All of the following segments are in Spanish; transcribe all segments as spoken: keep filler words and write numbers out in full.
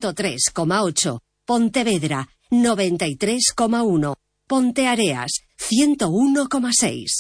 ciento tres coma ocho. Pontevedra, noventa y tres coma uno. Ponteareas, ciento uno coma seis.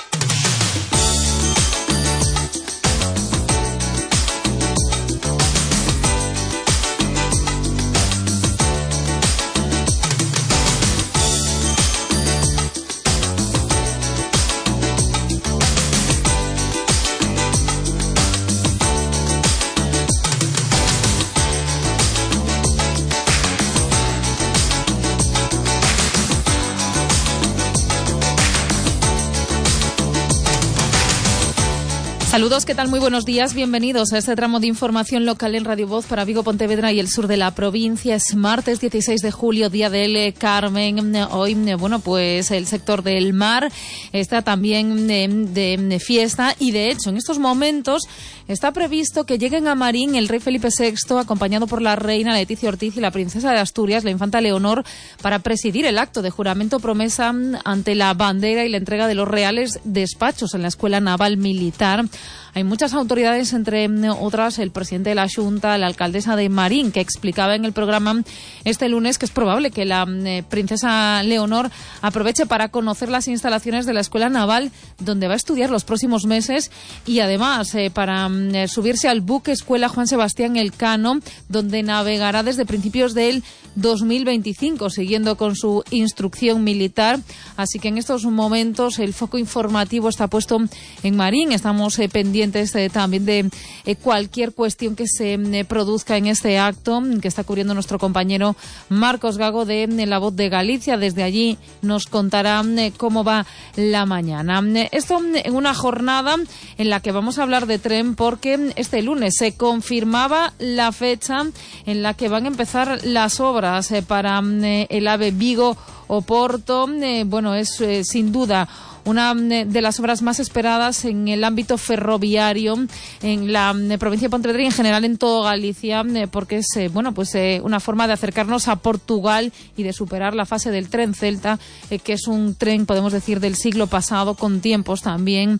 Saludos, ¿qué tal? Muy buenos días. Bienvenidos a este tramo de información local en Radio Voz para Vigo, Pontevedra y el sur de la provincia. Es martes dieciséis de julio, día del Carmen. Hoy, bueno, pues el sector del mar está también de, de fiesta y, de hecho, en estos momentos está previsto que lleguen a Marín el rey Felipe sexto, acompañado por la reina Leticia Ortiz y la princesa de Asturias, la infanta Leonor, para presidir el acto de juramento promesa ante la bandera y la entrega de los reales despachos en la Escuela Naval Militar. Hay muchas autoridades, entre otras el presidente de la Xunta, la alcaldesa de Marín, que explicaba en el programa este lunes que es probable que la eh, princesa Leonor aproveche para conocer las instalaciones de la Escuela Naval, donde va a estudiar los próximos meses, y además eh, para eh, subirse al buque Escuela Juan Sebastián Elcano, donde navegará desde principios del dos mil veinticinco, siguiendo con su instrucción militar. Así que en estos momentos el foco informativo está puesto en Marín. Estamos eh, pendientes eh, también de eh, cualquier cuestión que se eh, produzca en este acto, que está cubriendo nuestro compañero Marcos Gago de eh, La Voz de Galicia. Desde allí nos contará eh, cómo va la mañana. Esto en una jornada en la que vamos a hablar de tren, porque este lunes se confirmaba la fecha en la que van a empezar las obras eh, para eh, el AVE Vigo-Oporto. Eh, bueno, es eh, sin duda una de las obras más esperadas en el ámbito ferroviario en la provincia de Pontevedra y en general en todo Galicia, porque es bueno pues una forma de acercarnos a Portugal y de superar la fase del tren Celta, que es un tren, podemos decir, del siglo pasado, con tiempos también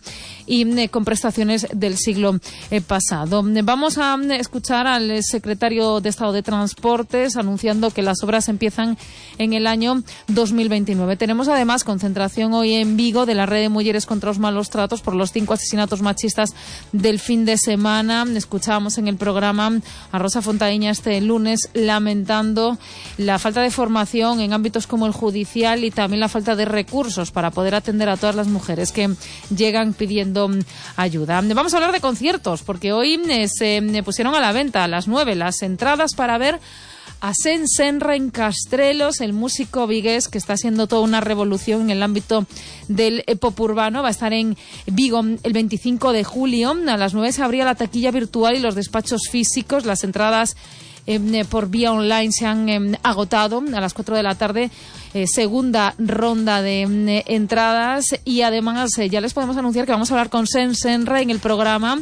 y con prestaciones del siglo pasado. Vamos a escuchar al secretario de Estado de Transportes anunciando que las obras empiezan en el año dos mil veintinueve. Tenemos además concentración hoy en Vigo de la Red de Mujeres contra los Malos Tratos por los cinco asesinatos machistas del fin de semana. Escuchábamos en el programa a Rosa Fontaíña este lunes lamentando la falta de formación en ámbitos como el judicial y también la falta de recursos para poder atender a todas las mujeres que llegan pidiendo ayuda. Vamos a hablar de conciertos, porque hoy se pusieron a la venta a las nueve las entradas para ver a Sen Senra en Castrelos, el músico vigués que está haciendo toda una revolución en el ámbito del pop urbano. Va a estar en Vigo el veinticinco de julio. A las nueve se abría la taquilla virtual y los despachos físicos. Las entradas eh, por vía online se han eh, agotado. A las cuatro de la tarde, eh, segunda ronda de eh, entradas. Y además eh, ya les podemos anunciar que vamos a hablar con Sen Senra en el programa.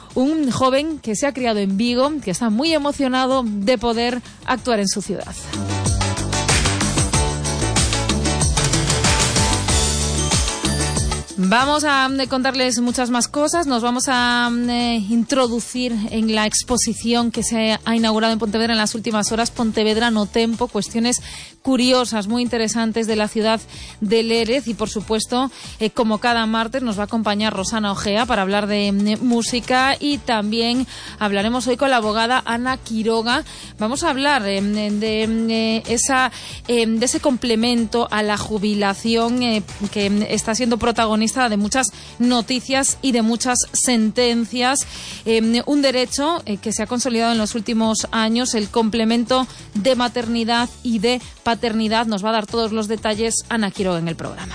Un joven que se ha criado en Vigo, que está muy emocionado de poder actuar en su ciudad. Vamos a contarles muchas más cosas. Nos vamos a eh, introducir en la exposición que se ha inaugurado en Pontevedra en las últimas horas, Pontevedra no Tempo, cuestiones curiosas, muy interesantes de la ciudad de Lérez. Y, por supuesto, eh, como cada martes, nos va a acompañar Rosana Ojea para hablar de eh, música, y también hablaremos hoy con la abogada Ana Quiroga. Vamos a hablar eh, de, de, esa, eh, de ese complemento a la jubilación eh, que está siendo protagonista de muchas noticias y de muchas sentencias. Eh, un derecho eh, que se ha consolidado en los últimos años, el complemento de maternidad y de paternidad. Nos va a dar todos los detalles Ana Quiroga en el programa.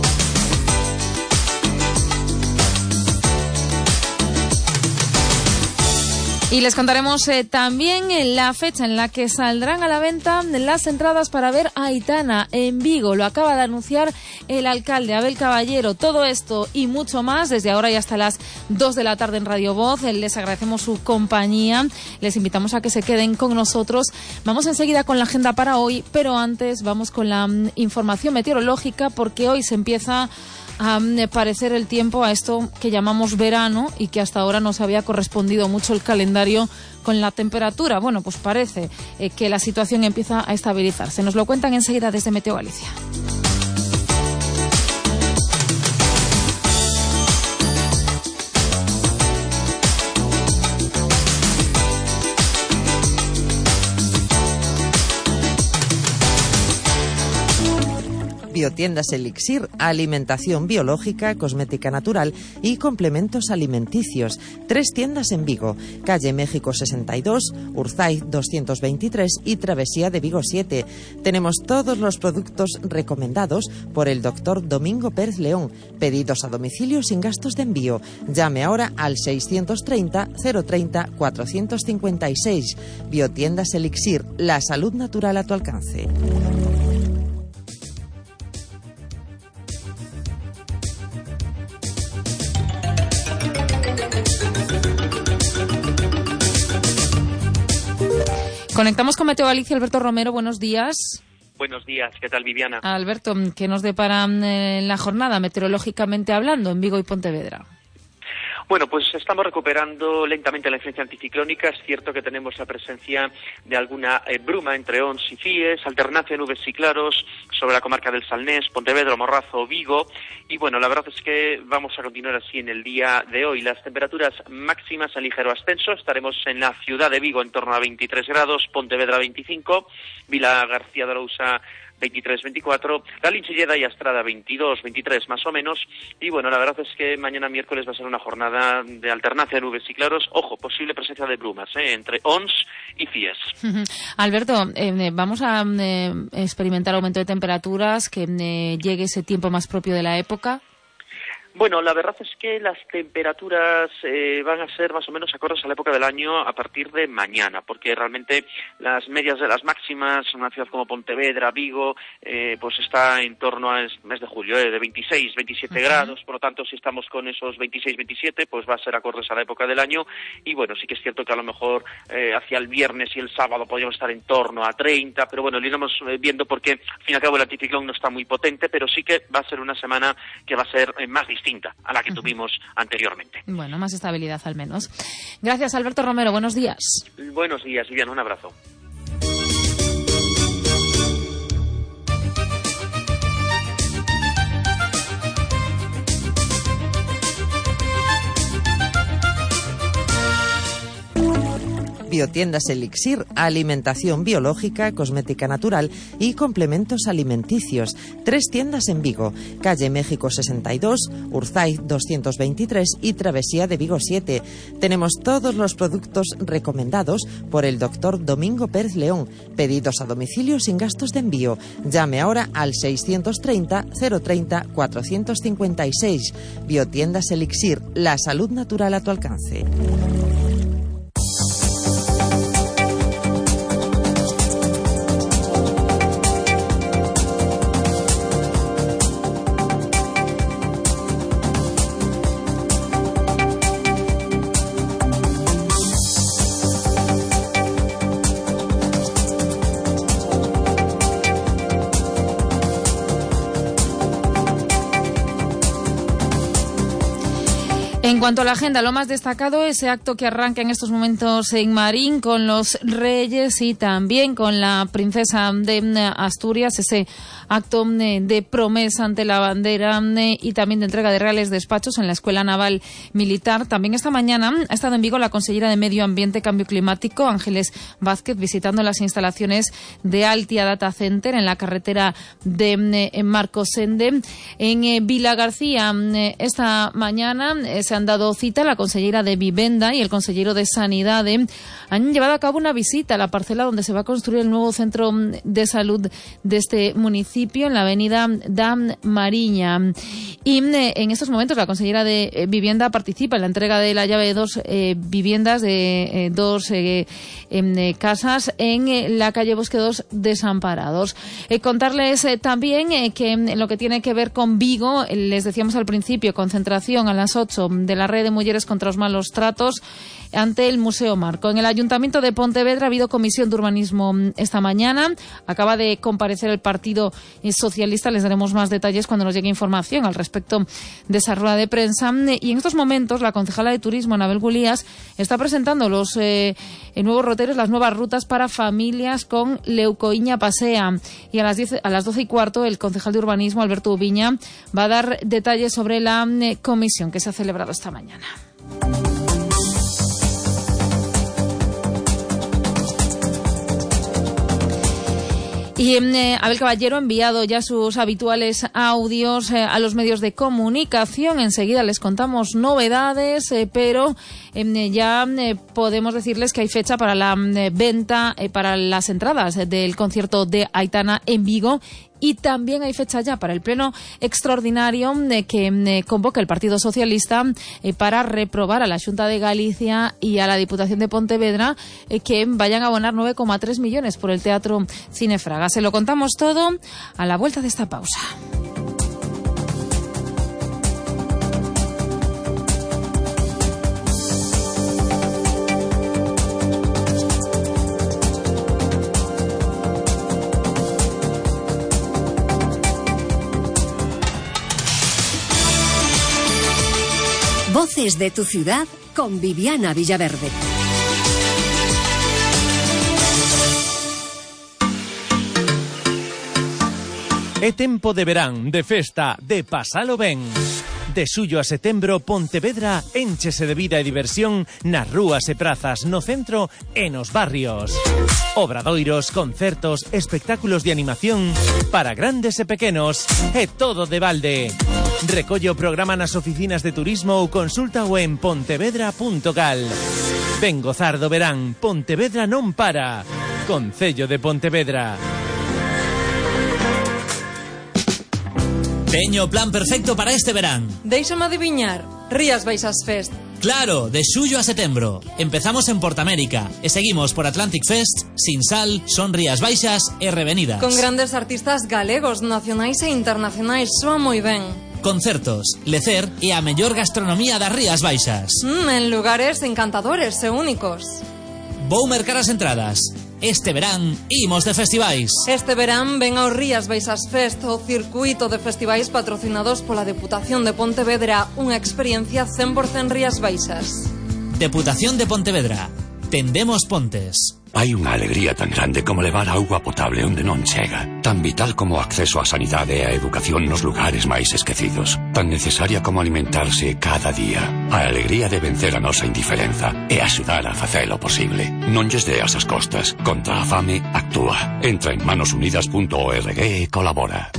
Y les contaremos eh, también en la fecha en la que saldrán a la venta las entradas para ver a Aitana en Vigo. Lo acaba de anunciar el alcalde Abel Caballero. Todo esto y mucho más desde ahora y hasta las dos de la tarde en Radio Voz. Les agradecemos su compañía. Les invitamos a que se queden con nosotros. Vamos enseguida con la agenda para hoy, pero antes vamos con la mm, información meteorológica, porque hoy se empieza a parecer el tiempo a esto que llamamos verano y que hasta ahora no se había correspondido mucho el calendario con la temperatura. Bueno, pues parece eh, que la situación empieza a estabilizarse. Nos lo cuentan enseguida desde Meteo Galicia. Biotiendas Elixir, alimentación biológica, cosmética natural y complementos alimenticios. Tres tiendas en Vigo, calle México sesenta y dos, Urzaiz doscientos veintitrés y Travesía de Vigo siete. Tenemos todos los productos recomendados por el doctor Domingo Pérez León. Pedidos a domicilio sin gastos de envío. Llame ahora al seiscientos treinta, cero treinta, cuatrocientos cincuenta y seis. Biotiendas Elixir, la salud natural a tu alcance. Conectamos con Meteo Galicia. Alberto Romero, buenos días. Buenos días, ¿qué tal, Viviana? Alberto, ¿qué nos depara en la jornada meteorológicamente hablando en Vigo y Pontevedra? Bueno, pues estamos recuperando lentamente la influencia anticiclónica. Es cierto que tenemos la presencia de alguna eh, bruma entre Ons y Cies, alternancia de nubes y claros sobre la comarca del Salnés, Pontevedra, Morrazo, Vigo. Y bueno, la verdad es que vamos a continuar así en el día de hoy. Las temperaturas máximas en ligero ascenso. Estaremos en la ciudad de Vigo en torno a veintitrés grados, Pontevedra veinticinco, Vila García de Arousa veintitrés, veinticuatro, La Linchilleda y Astrada veintidós, veintitrés más o menos. Y bueno, la verdad es que mañana miércoles va a ser una jornada de alternancia de nubes y claros. Ojo, posible presencia de brumas ¿eh? entre Ons y Cies. Alberto, eh, vamos a eh, experimentar aumento de temperaturas, que eh, llegue ese tiempo más propio de la época. Bueno, la verdad es que las temperaturas eh, van a ser más o menos acordes a la época del año a partir de mañana, porque realmente las medias de las máximas en una ciudad como Pontevedra, Vigo, eh, pues está en torno al mes de julio, eh, de veintiséis, veintisiete uh-huh. grados, por lo tanto, si estamos con esos veintiséis, veintisiete, pues va a ser acordes a la época del año. Y bueno, sí que es cierto que a lo mejor eh, hacia el viernes y el sábado podríamos estar en torno a treinta, pero bueno, lo iremos viendo porque al fin y al cabo el anticiclón no está muy potente, pero sí que va a ser una semana que va a ser eh, más distinta a la que tuvimos anteriormente. Bueno, más estabilidad al menos. Gracias, Alberto Romero. Buenos días. Buenos días, Viviana. Un abrazo. Biotiendas Elixir, alimentación biológica, cosmética natural y complementos alimenticios. Tres tiendas en Vigo, calle México sesenta y dos, Urzaiz doscientos veintitrés y Travesía de Vigo siete. Tenemos todos los productos recomendados por el doctor Domingo Pérez León. Pedidos a domicilio sin gastos de envío. Llame ahora al seiscientos treinta, cero treinta, cuatrocientos cincuenta y seis. Biotiendas Elixir, la salud natural a tu alcance. En cuanto a la agenda, lo más destacado, ese acto que arranca en estos momentos en Marín con los reyes y también con la princesa de Asturias, ese acto de promesa ante la bandera y también de entrega de reales despachos en la Escuela Naval Militar. También esta mañana ha estado en Vigo la consellera de Medio Ambiente y Cambio Climático, Ángeles Vázquez, visitando las instalaciones de Altia Data Center en la carretera de Marcosende. En Vila García, esta mañana se han dado cita la consellera de Vivenda y el consellero de Sanidad. Han llevado a cabo una visita a la parcela donde se va a construir el nuevo centro de salud de este municipio, en la avenida Dam Mariña. Y en estos momentos la consellera de Vivienda participa en la entrega de la llave de dos eh, viviendas, de eh, dos eh, eh, casas en eh, la calle Bosque dos Desamparados. Eh, contarles eh, también eh, que en lo que tiene que ver con Vigo, les decíamos al principio, concentración a las ocho de la la Red de Mujeres contra los Malos Tratos ante el Museo Marco. En el Ayuntamiento de Pontevedra ha habido comisión de urbanismo esta mañana. Acaba de comparecer el Partido Socialista. Les daremos más detalles cuando nos llegue información al respecto de esa rueda de prensa. Y en estos momentos la concejala de Turismo, Anabel Gulías, está presentando los eh, nuevos roteros, las nuevas rutas para familias con Leucoiña Pasea. Y a las, diez, a las doce y cuarto el concejal de Urbanismo, Alberto Ubiña, va a dar detalles sobre la eh, comisión que se ha celebrado esta mañana. Y eh, Abel Caballero ha enviado ya sus habituales audios eh, a los medios de comunicación. Enseguida les contamos novedades, eh, pero eh, ya eh, podemos decirles que hay fecha para la eh, venta, eh, para las entradas del concierto de Aitana en Vigo. Y también hay fecha ya para el pleno extraordinario eh, que eh, convoca el Partido Socialista eh, para reprobar a la Xunta de Galicia y a la Diputación de Pontevedra eh, que vayan a abonar nueve coma tres millones por el Teatro Cinefraga. Se lo contamos todo a la vuelta de esta pausa. Voces de tu ciudad con Viviana Villaverde. É tempo de verán, de festa, de pasalo ben. De xullo a setembro, Pontevedra énchese de vida e diversión nas rúas e prazas, no centro e nos barrios. Obradoiros, concertos, espectáculos de animación para grandes e pequenos, e todo de balde. Recolle o programa nas oficinas de turismo ou consúltao en pontevedra punto gal. Ven gozar do verán, Pontevedra non para. Concello de Pontevedra. Teño o plan perfecto para este verán. Déixame adiviñar, Rías Baixas Fest. Claro, de xullo a setembro. Empezamos en Portamérica e seguimos por Atlantic Fest, Sinsal, Son Rías Baixas e Revenidas. Con grandes artistas galegos, nacionais e internacionais, soa moi ben. Concertos, lecer e a mellor gastronomía das Rías Baixas. Mm, en lugares encantadores e únicos. Vou mercar as entradas. Este verán imos de festivais. Este verán ven ao Rías Baixas Fest, o circuito de festivais patrocinados pola Deputación de Pontevedra, unha experiencia cen por cen Rías Baixas. Deputación de Pontevedra. Tendemos pontes. Hai unha alegría tan grande como levar auga potable onde non chega, tan vital como o acceso á sanidade e á educación nos lugares máis esquecidos, tan necesaria como alimentarse cada día. A alegría de vencer a nosa indiferenza e axudar a facelo posible. Non lles deas as costas. Contra a fame, actúa. Entra en manosunidas punto org e colabora.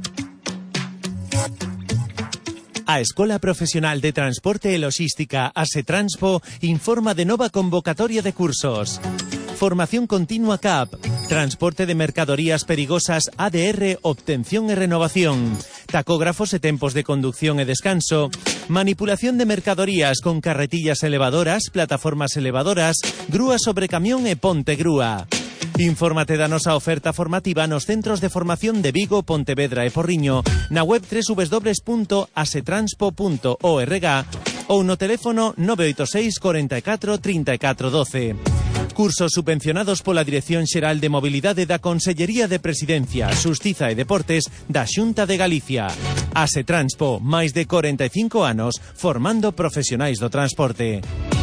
A Escola Profesional de Transporte e Logística ASETRANSPO informa de nova convocatoria de cursos. Formación continua C A P, transporte de mercadorías perigosas A D R, obtención e renovación, tacógrafos e tempos de conducción e descanso, manipulación de mercadorías con carretillas elevadoras, plataformas elevadoras, grúa sobre camión e ponte grúa. Infórmate da nosa oferta formativa nos centros de formación de Vigo, Pontevedra e Porriño, na web doble u doble u doble u punto asetranspo punto org ou no teléfono nove oito seis, catro catro, trinta e catro, doce. Cursos subvencionados pola Dirección Xeral de Mobilidade da Consellería de Presidencia, Xustiza e Deportes da Xunta de Galicia. Asetranspo, máis de corenta e cinco anos formando profesionais do transporte.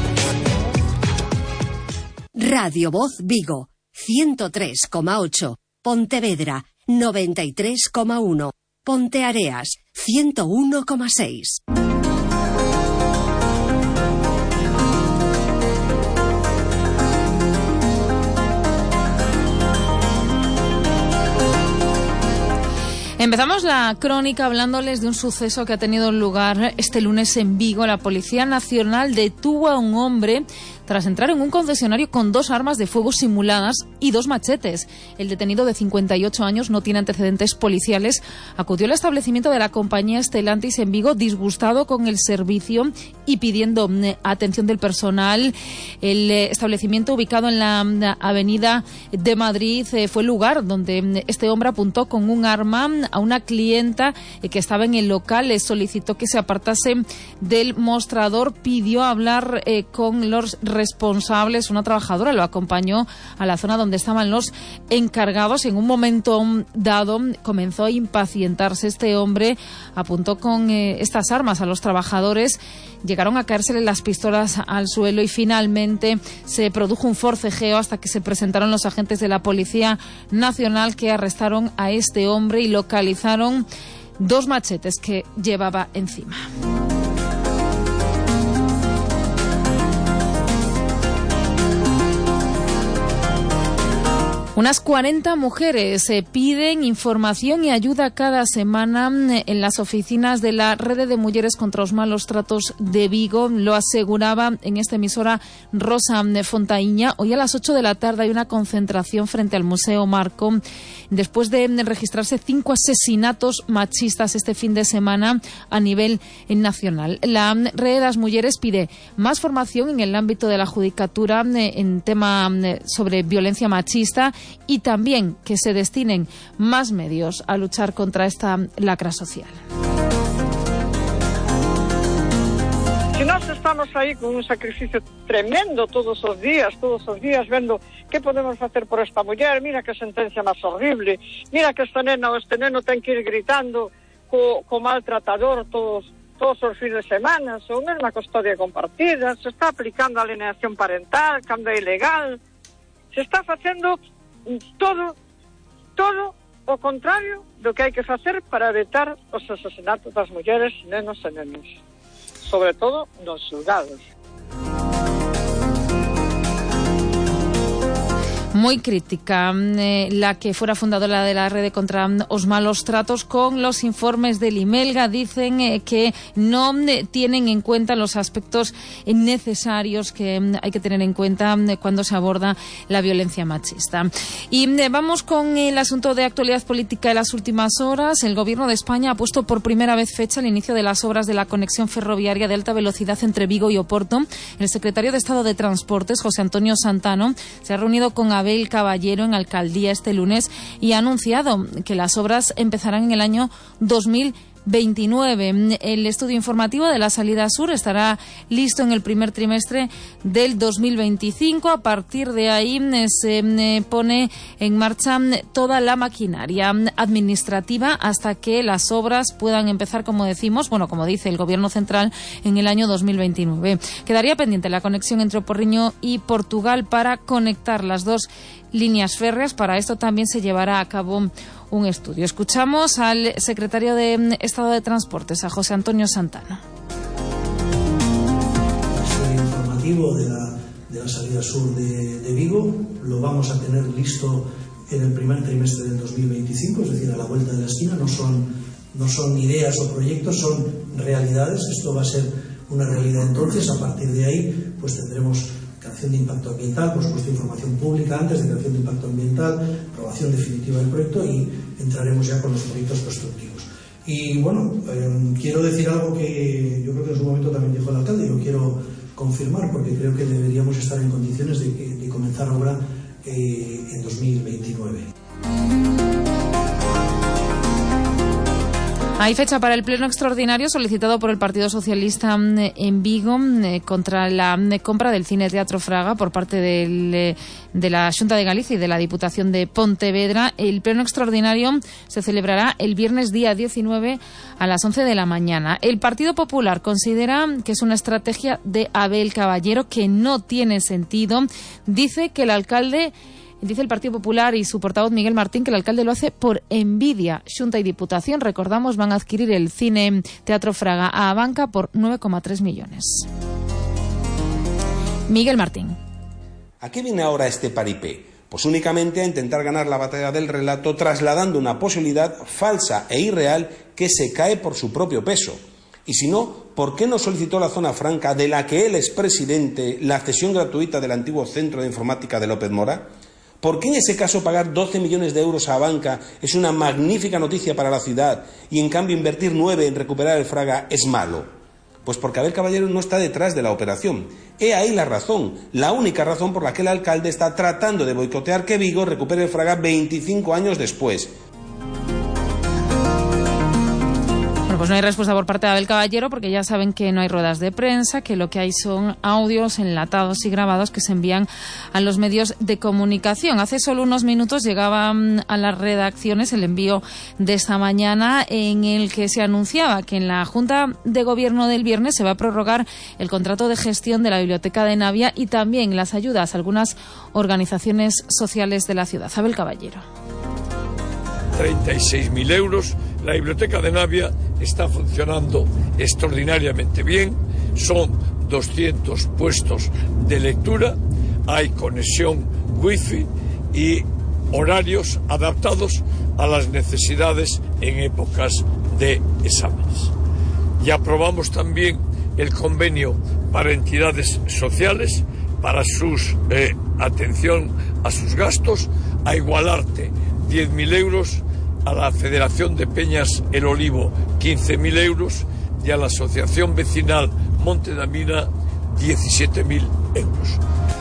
Radio Voz Vigo, ciento tres coma ocho. Pontevedra, noventa y tres coma uno. Ponteareas, ciento uno coma seis. Empezamos la crónica hablándoles de un suceso que ha tenido lugar este lunes en Vigo. La Policía Nacional detuvo a un hombre tras entrar en un concesionario con dos armas de fuego simuladas y dos machetes. El detenido de cincuenta y ocho años no tiene antecedentes policiales. Acudió al establecimiento de la compañía Stellantis en Vigo disgustado con el servicio y pidiendo eh, atención del personal. El eh, establecimiento, ubicado en la, la avenida de Madrid, eh, fue el lugar donde eh, este hombre apuntó con un arma a una clienta eh, que estaba en el local. Le solicitó que se apartase del mostrador, pidió hablar eh, con los responsables. Una trabajadora lo acompañó a la zona donde estaban los encargados. En un momento dado comenzó a impacientarse este hombre, apuntó con eh, estas armas a los trabajadores, llegaron a caérsele las pistolas al suelo y finalmente se produjo un forcejeo hasta que se presentaron los agentes de la Policía Nacional, que arrestaron a este hombre y localizaron dos machetes que llevaba encima. Unas cuarenta mujeres eh, piden información y ayuda cada semana en las oficinas de la Red de Mujeres contra los Malos Tratos de Vigo. Lo aseguraba en esta emisora Rosa Fontaíña. Hoy a las ocho de la tarde hay una concentración frente al Museo Marco, después de registrarse cinco asesinatos machistas este fin de semana a nivel nacional. La Red de las Mujeres pide más formación en el ámbito de la judicatura en tema sobre violencia machista y también que se destinen más medios a luchar contra esta lacra social. Si nós estamos aí con un sacrificio tremendo todos os días, todos os días, vendo que podemos facer por esta muller, mira que sentencia máis horrible, mira que esta nena ou este neno ten que ir gritando co, co maltratador todos, todos os fins de semana, ou mesmo a custodia compartida, se está aplicando a alienación parental, cando é ilegal, se está facendo todo, todo o contrario do que hai que facer para evitar os asesinatos das mulleres, nenos e nenos, sobre todo nos xulgados. Muy crítica eh, la que fuera fundadora de la Red contra los Malos Tratos con los informes del Imelga. Dicen eh, que no eh, tienen en cuenta los aspectos eh, necesarios que eh, hay que tener en cuenta eh, cuando se aborda la violencia machista. Y eh, vamos con el asunto de actualidad política de las últimas horas. El Gobierno de España ha puesto por primera vez fecha al inicio de las obras de la conexión ferroviaria de alta velocidad entre Vigo y Oporto. El secretario de Estado de Transportes, José Antonio Santano, se ha reunido con Abel Caballero en Alcaldía este lunes y ha anunciado que las obras empezarán en el año dos mil veintinueve. El estudio informativo de la salida sur estará listo en el primer trimestre del dos mil veinticinco. A partir de ahí se pone en marcha toda la maquinaria administrativa hasta que las obras puedan empezar, como decimos, bueno, como dice el Gobierno central, en el año dos mil veintinueve. Quedaría pendiente la conexión entre Porriño y Portugal para conectar las dos líneas férreas. Para esto también se llevará a cabo un estudio. Escuchamos al secretario de Estado de Transportes, a José Antonio Santano. El informativo de la, de la salida sur de, de Vigo lo vamos a tener listo en el primer trimestre del dos mil veinticinco, es decir, a la vuelta de la esquina. No son, no son ideas o proyectos, son realidades. Esto va a ser una realidad entonces. A partir de ahí pues tendremos creación de impacto ambiental, por supuesto información pública antes de creación de impacto ambiental, aprobación definitiva del proyecto y entraremos ya con los proyectos constructivos. Y bueno, eh, quiero decir algo que yo creo que en su momento también dijo el alcalde y lo quiero confirmar porque creo que deberíamos estar en condiciones de, de comenzar obra eh, en dos mil veintinueve. Hay fecha para el pleno extraordinario solicitado por el Partido Socialista en Vigo eh, contra la eh, compra del Cine Teatro Fraga por parte del, eh, de la Xunta de Galicia y de la Diputación de Pontevedra. El pleno extraordinario se celebrará el viernes día diecinueve a las once de la mañana. El Partido Popular considera que es una estrategia de Abel Caballero que no tiene sentido. Dice que el alcalde... Dice el Partido Popular y su portavoz Miguel Martín que el alcalde lo hace por envidia. Xunta y Diputación, recordamos, van a adquirir el Cine Teatro Fraga a Abanca por nueve coma tres millones. Miguel Martín. ¿A qué viene ahora este paripé? Pues únicamente a intentar ganar la batalla del relato trasladando una posibilidad falsa e irreal que se cae por su propio peso. Y si no, ¿por qué no solicitó la zona franca, de la que él es presidente, la cesión gratuita del antiguo centro de informática de López Mora? ¿Por qué en ese caso pagar doce millones de euros a Abanca es una magnífica noticia para la ciudad y en cambio invertir nueve en recuperar el Fraga es malo? Pues porque Abel Caballero no está detrás de la operación. He ahí la razón, la única razón por la que el alcalde está tratando de boicotear que Vigo recupere el Fraga veinticinco años después. Pues no hay respuesta por parte de Abel Caballero, porque ya saben que no hay ruedas de prensa, que lo que hay son audios enlatados y grabados que se envían a los medios de comunicación. Hace solo unos minutos llegaba a las redacciones el envío de esta mañana en el que se anunciaba que en la Junta de Gobierno del viernes se va a prorrogar el contrato de gestión de la Biblioteca de Navia y también las ayudas a algunas organizaciones sociales de la ciudad. Abel Caballero. treinta y seis mil euros. La Biblioteca de Navia está funcionando extraordinariamente bien. Son doscientos puestos de lectura, hay conexión wifi y horarios adaptados a las necesidades en épocas de exámenes. Y aprobamos también el convenio para entidades sociales, para su eh, atención a sus gastos, a Igualarte diez mil euros, a la Federación de Peñas El Olivo quince mil euros y a la Asociación Vecinal Monte da Mina diecisiete mil euros.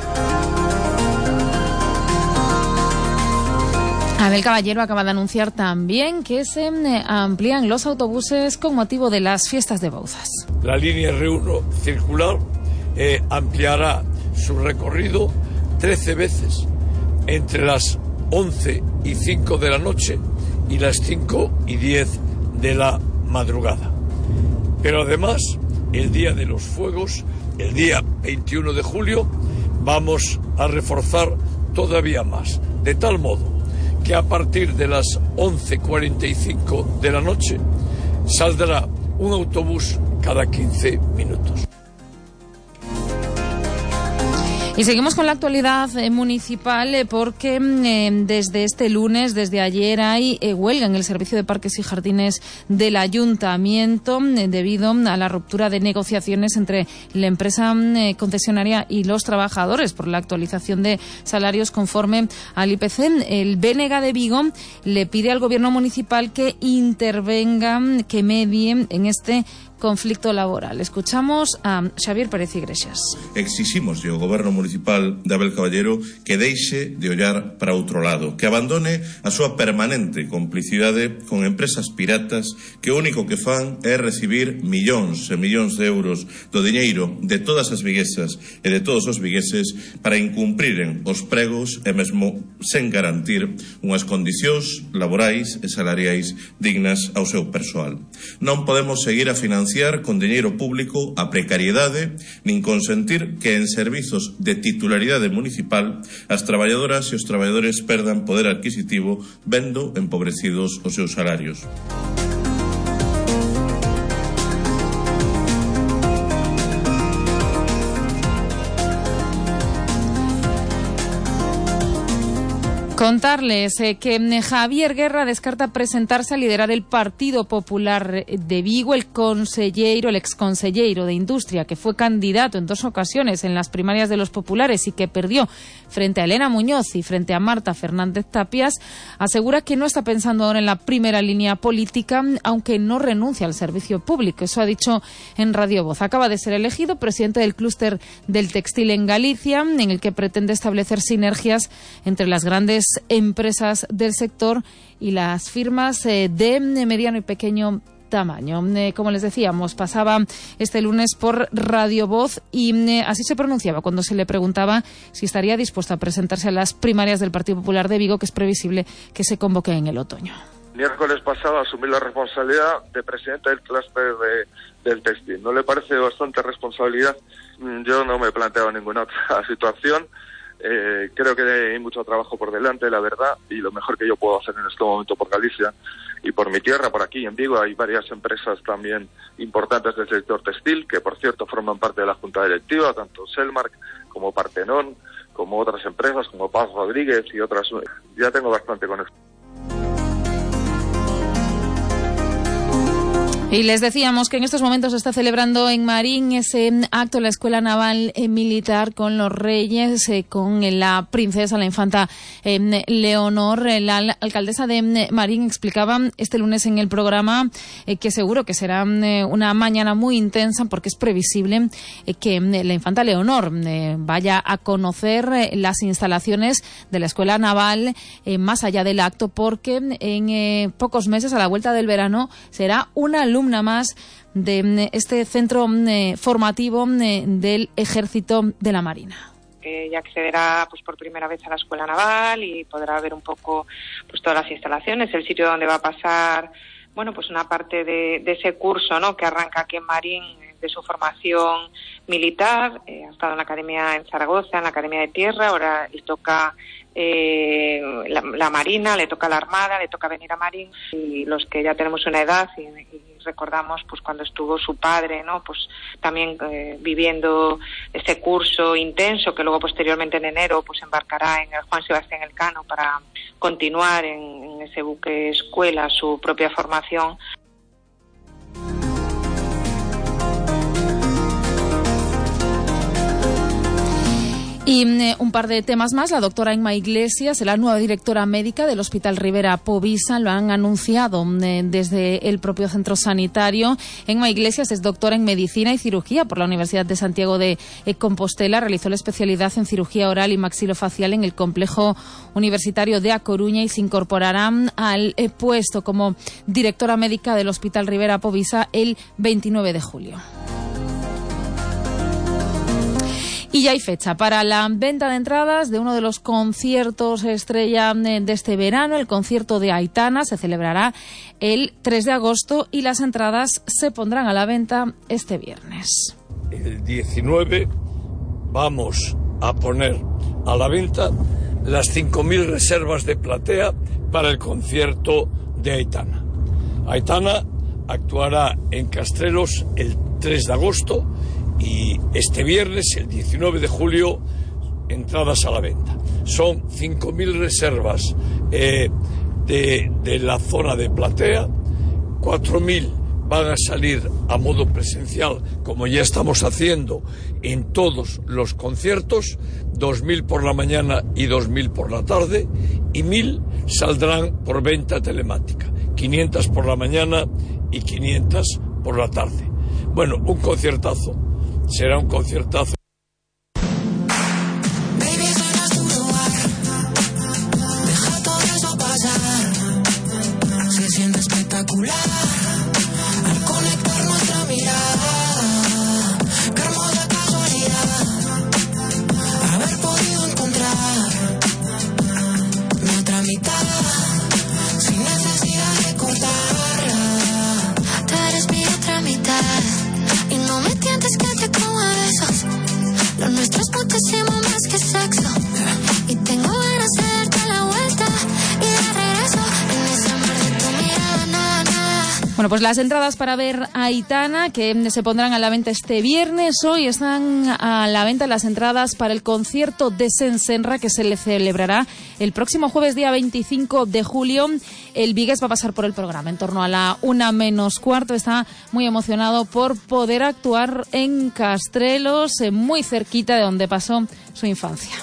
Abel Caballero acaba de anunciar también que se amplían los autobuses con motivo de las fiestas de Bouzas. La línea R uno circular eh, ampliará su recorrido trece veces entre las once y cinco de la noche y las cinco y diez de la madrugada. Pero además, el día de los fuegos, el día veintiuno de julio, vamos a reforzar todavía más, de tal modo que a partir de las once cuarenta y cinco de la noche saldrá un autobús cada quince minutos. Y seguimos con la actualidad eh, municipal eh, porque eh, desde este lunes, desde ayer, hay eh, huelga en el Servicio de Parques y Jardines del Ayuntamiento eh, debido a la ruptura de negociaciones entre la empresa eh, concesionaria y los trabajadores por la actualización de salarios conforme al I P C. El B N G de Vigo le pide al Gobierno municipal que intervenga, que medie en este conflicto laboral. Escuchamos a Xavier Pérez Iglesias. Exiximos ao Goberno Municipal de Abel Caballero que deixe de ollar para outro lado, que abandone a súa permanente complicidade con empresas piratas que o único que fan é recibir millóns e millóns de euros do diñeiro de todas as viguesas e de todos os vigueses para incumpriren os pregos e mesmo sen garantir unhas condicións laborais e salariais dignas ao seu persoal. Non podemos seguir a financiar con diñeiro público a precariedade, nin consentir que en servizos de titularidade municipal as traballadoras e os traballadores perdan poder adquisitivo vendo empobrecidos os seus salarios. Contarles eh, que Javier Guerra descarta presentarse a liderar el Partido Popular de Vigo. El consellero, el exconsellero de Industria, que fue candidato en dos ocasiones en las primarias de los populares y que perdió frente a Elena Muñoz y frente a Marta Fernández Tapias, asegura que no está pensando ahora en la primera línea política, aunque no renuncia al servicio público. Eso ha dicho en Radio Voz. Acaba de ser elegido presidente del clúster del textil en Galicia, en el que pretende establecer sinergias entre las grandes empresas del sector y las firmas eh, de mediano y pequeño tamaño. Eh, como les decíamos, pasaba este lunes por Radio Voz y eh, así se pronunciaba cuando se le preguntaba si estaría dispuesto a presentarse a las primarias del Partido Popular de Vigo, que es previsible que se convoque en el otoño. Miércoles pasado asumí la responsabilidad de presidente del clúster de, del textil. ¿No le parece bastante responsabilidad? Yo no me he planteado ninguna otra situación. Eh, creo que hay mucho trabajo por delante, la verdad, y lo mejor que yo puedo hacer en este momento por Galicia y por mi tierra, por aquí en Vigo, hay varias empresas también importantes del sector textil, que por cierto forman parte de la Junta Directiva, tanto Selmark como Partenón, como otras empresas, como Paz Rodríguez y otras. Ya tengo bastante con esto. Y les decíamos que en estos momentos se está celebrando en Marín ese acto en la Escuela Naval Militar con los reyes, eh, con la princesa, la infanta eh, Leonor. La alcaldesa de Marín explicaba este lunes en el programa eh, que seguro que será eh, una mañana muy intensa porque es previsible eh, que eh, la infanta Leonor eh, vaya a conocer eh, las instalaciones de la Escuela Naval eh, más allá del acto, porque en eh, pocos meses, a la vuelta del verano, será una alumna más de este centro eh, formativo eh, del Ejército de la Marina. Ella accederá pues por primera vez a la Escuela Naval y podrá ver un poco pues todas las instalaciones, el sitio donde va a pasar bueno pues una parte de, de ese curso, ¿no?, que arranca aquí en Marín, de su formación militar. Eh, ha estado en la Academia en Zaragoza, en la Academia de Tierra, ahora le toca eh, la, la Marina, le toca la Armada, le toca venir a Marín, y los que ya tenemos una edad y, y recordamos pues cuando estuvo su padre, ¿no?, pues también eh, viviendo ese curso intenso que luego posteriormente en enero pues embarcará en el Juan Sebastián Elcano para continuar en, en ese buque escuela su propia formación. Y eh, un par de temas más. La doctora Inma Iglesias, la nueva directora médica del Hospital Rivera Povisa, lo han anunciado eh, desde el propio centro sanitario. Inma Iglesias es doctora en Medicina y Cirugía por la Universidad de Santiago de eh, Compostela. Realizó la especialidad en Cirugía Oral y Maxilofacial en el Complejo Universitario de A Coruña y se incorporará al eh, puesto como directora médica del Hospital Rivera Povisa el veintinueve de julio. Y ya hay fecha para la venta de entradas de uno de los conciertos estrella de este verano, el concierto de Aitana. Se celebrará el tres de agosto y las entradas se pondrán a la venta este viernes. El diecinueve vamos a poner a la venta las cinco mil reservas de platea para el concierto de Aitana. Aitana actuará en Castrelos el tres de agosto y este viernes, el diecinueve de julio, entradas a la venta. Son cinco mil reservas eh, de, de la zona de platea, cuatro mil van a salir a modo presencial, como ya estamos haciendo en todos los conciertos, dos mil por la mañana y dos mil por la tarde, y mil saldrán por venta telemática, quinientas por la mañana y quinientas por la tarde. Bueno, un conciertazo. Será un conciertazo. Baby, suena tu lugar. Deja todo eso pasar. Se siente espectacular al conectar nuestra mirada. Qué hermosa casualidad haber podido encontrar mi otra mitad sin necesidad de cortarla. Tú eres mi otra mitad. Y no me tientes que te como a besos. Lo nuestro es muchísimo más que sexo. Y tengo ganas de darte la vuelta y de regreso en ese mar de tu mirada, nada, nada. Bueno, pues las entradas para ver a Aitana, que se pondrán a la venta este viernes. Hoy están a la venta las entradas para el concierto de Sensenra, que se le celebrará el próximo jueves, día veinticinco de julio. El Vigues va a pasar por el programa en torno a la una menos cuarto. Está muy emocionado por poder actuar en Castrelos, muy cerquita de donde pasó su infancia.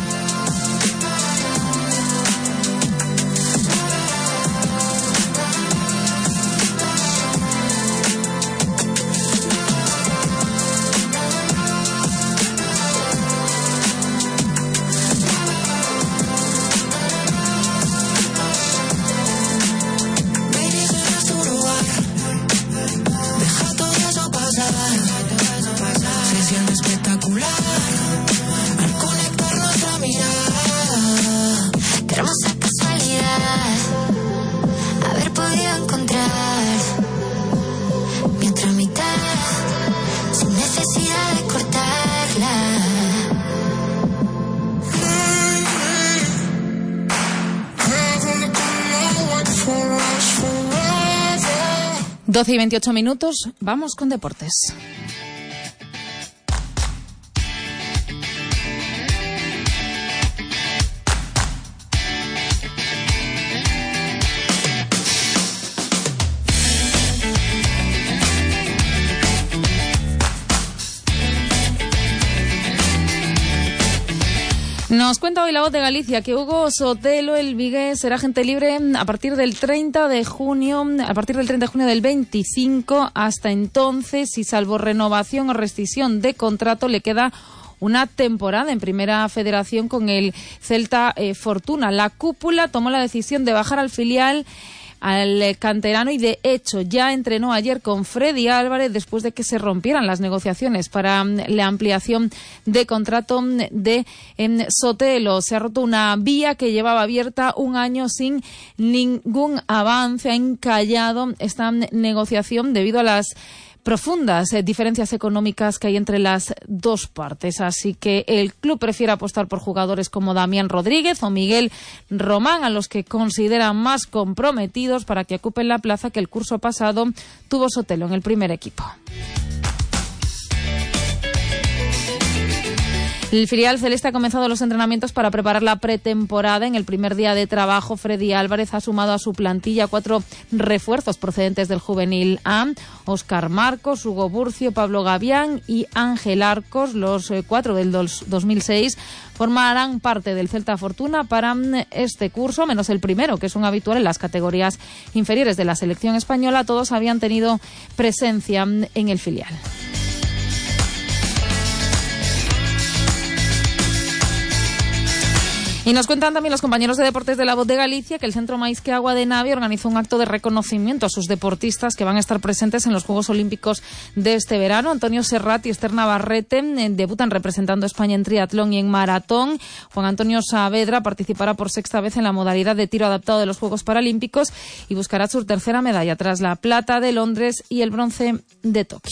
doce y veintiocho minutos, vamos con deportes. Nos cuenta hoy La Voz de Galicia que Hugo Sotelo, el vigués, será agente libre a partir del treinta de junio, a partir del treinta de junio del veinticinco. Hasta entonces, y salvo renovación o rescisión de contrato, le queda una temporada en Primera Federación con el Celta eh, Fortuna. La cúpula tomó la decisión de bajar al filial al canterano y de hecho ya entrenó ayer con Freddy Álvarez después de que se rompieran las negociaciones para la ampliación de contrato de en Sotelo. Se ha roto una vía que llevaba abierta un año sin ningún avance. Ha encallado esta negociación debido a las profundas eh, diferencias económicas que hay entre las dos partes. Así que el club prefiere apostar por jugadores como Damián Rodríguez o Miguel Román, a los que considera más comprometidos para que ocupen la plaza que el curso pasado tuvo Sotelo en el primer equipo. El filial celeste ha comenzado los entrenamientos para preparar la pretemporada. En el primer día de trabajo, Freddy Álvarez ha sumado a su plantilla cuatro refuerzos procedentes del Juvenil A: Óscar Marcos, Hugo Burcio, Pablo Gavián y Ángel Arcos. Los eh, cuatro del dos mil seis formarán parte del Celta Fortuna para este curso, menos el primero, que es un habitual en las categorías inferiores de la selección española. Todos habían tenido presencia en el filial. Y nos cuentan también los compañeros de deportes de La Voz de Galicia que el Centro Máis que Agua de Navia organizó un acto de reconocimiento a sus deportistas que van a estar presentes en los Juegos Olímpicos de este verano. Antonio Serrat y Esther Navarrete eh, debutan representando a España en triatlón y en maratón. Juan Antonio Saavedra participará por sexta vez en la modalidad de tiro adaptado de los Juegos Paralímpicos y buscará su tercera medalla tras la plata de Londres y el bronce de Tokio.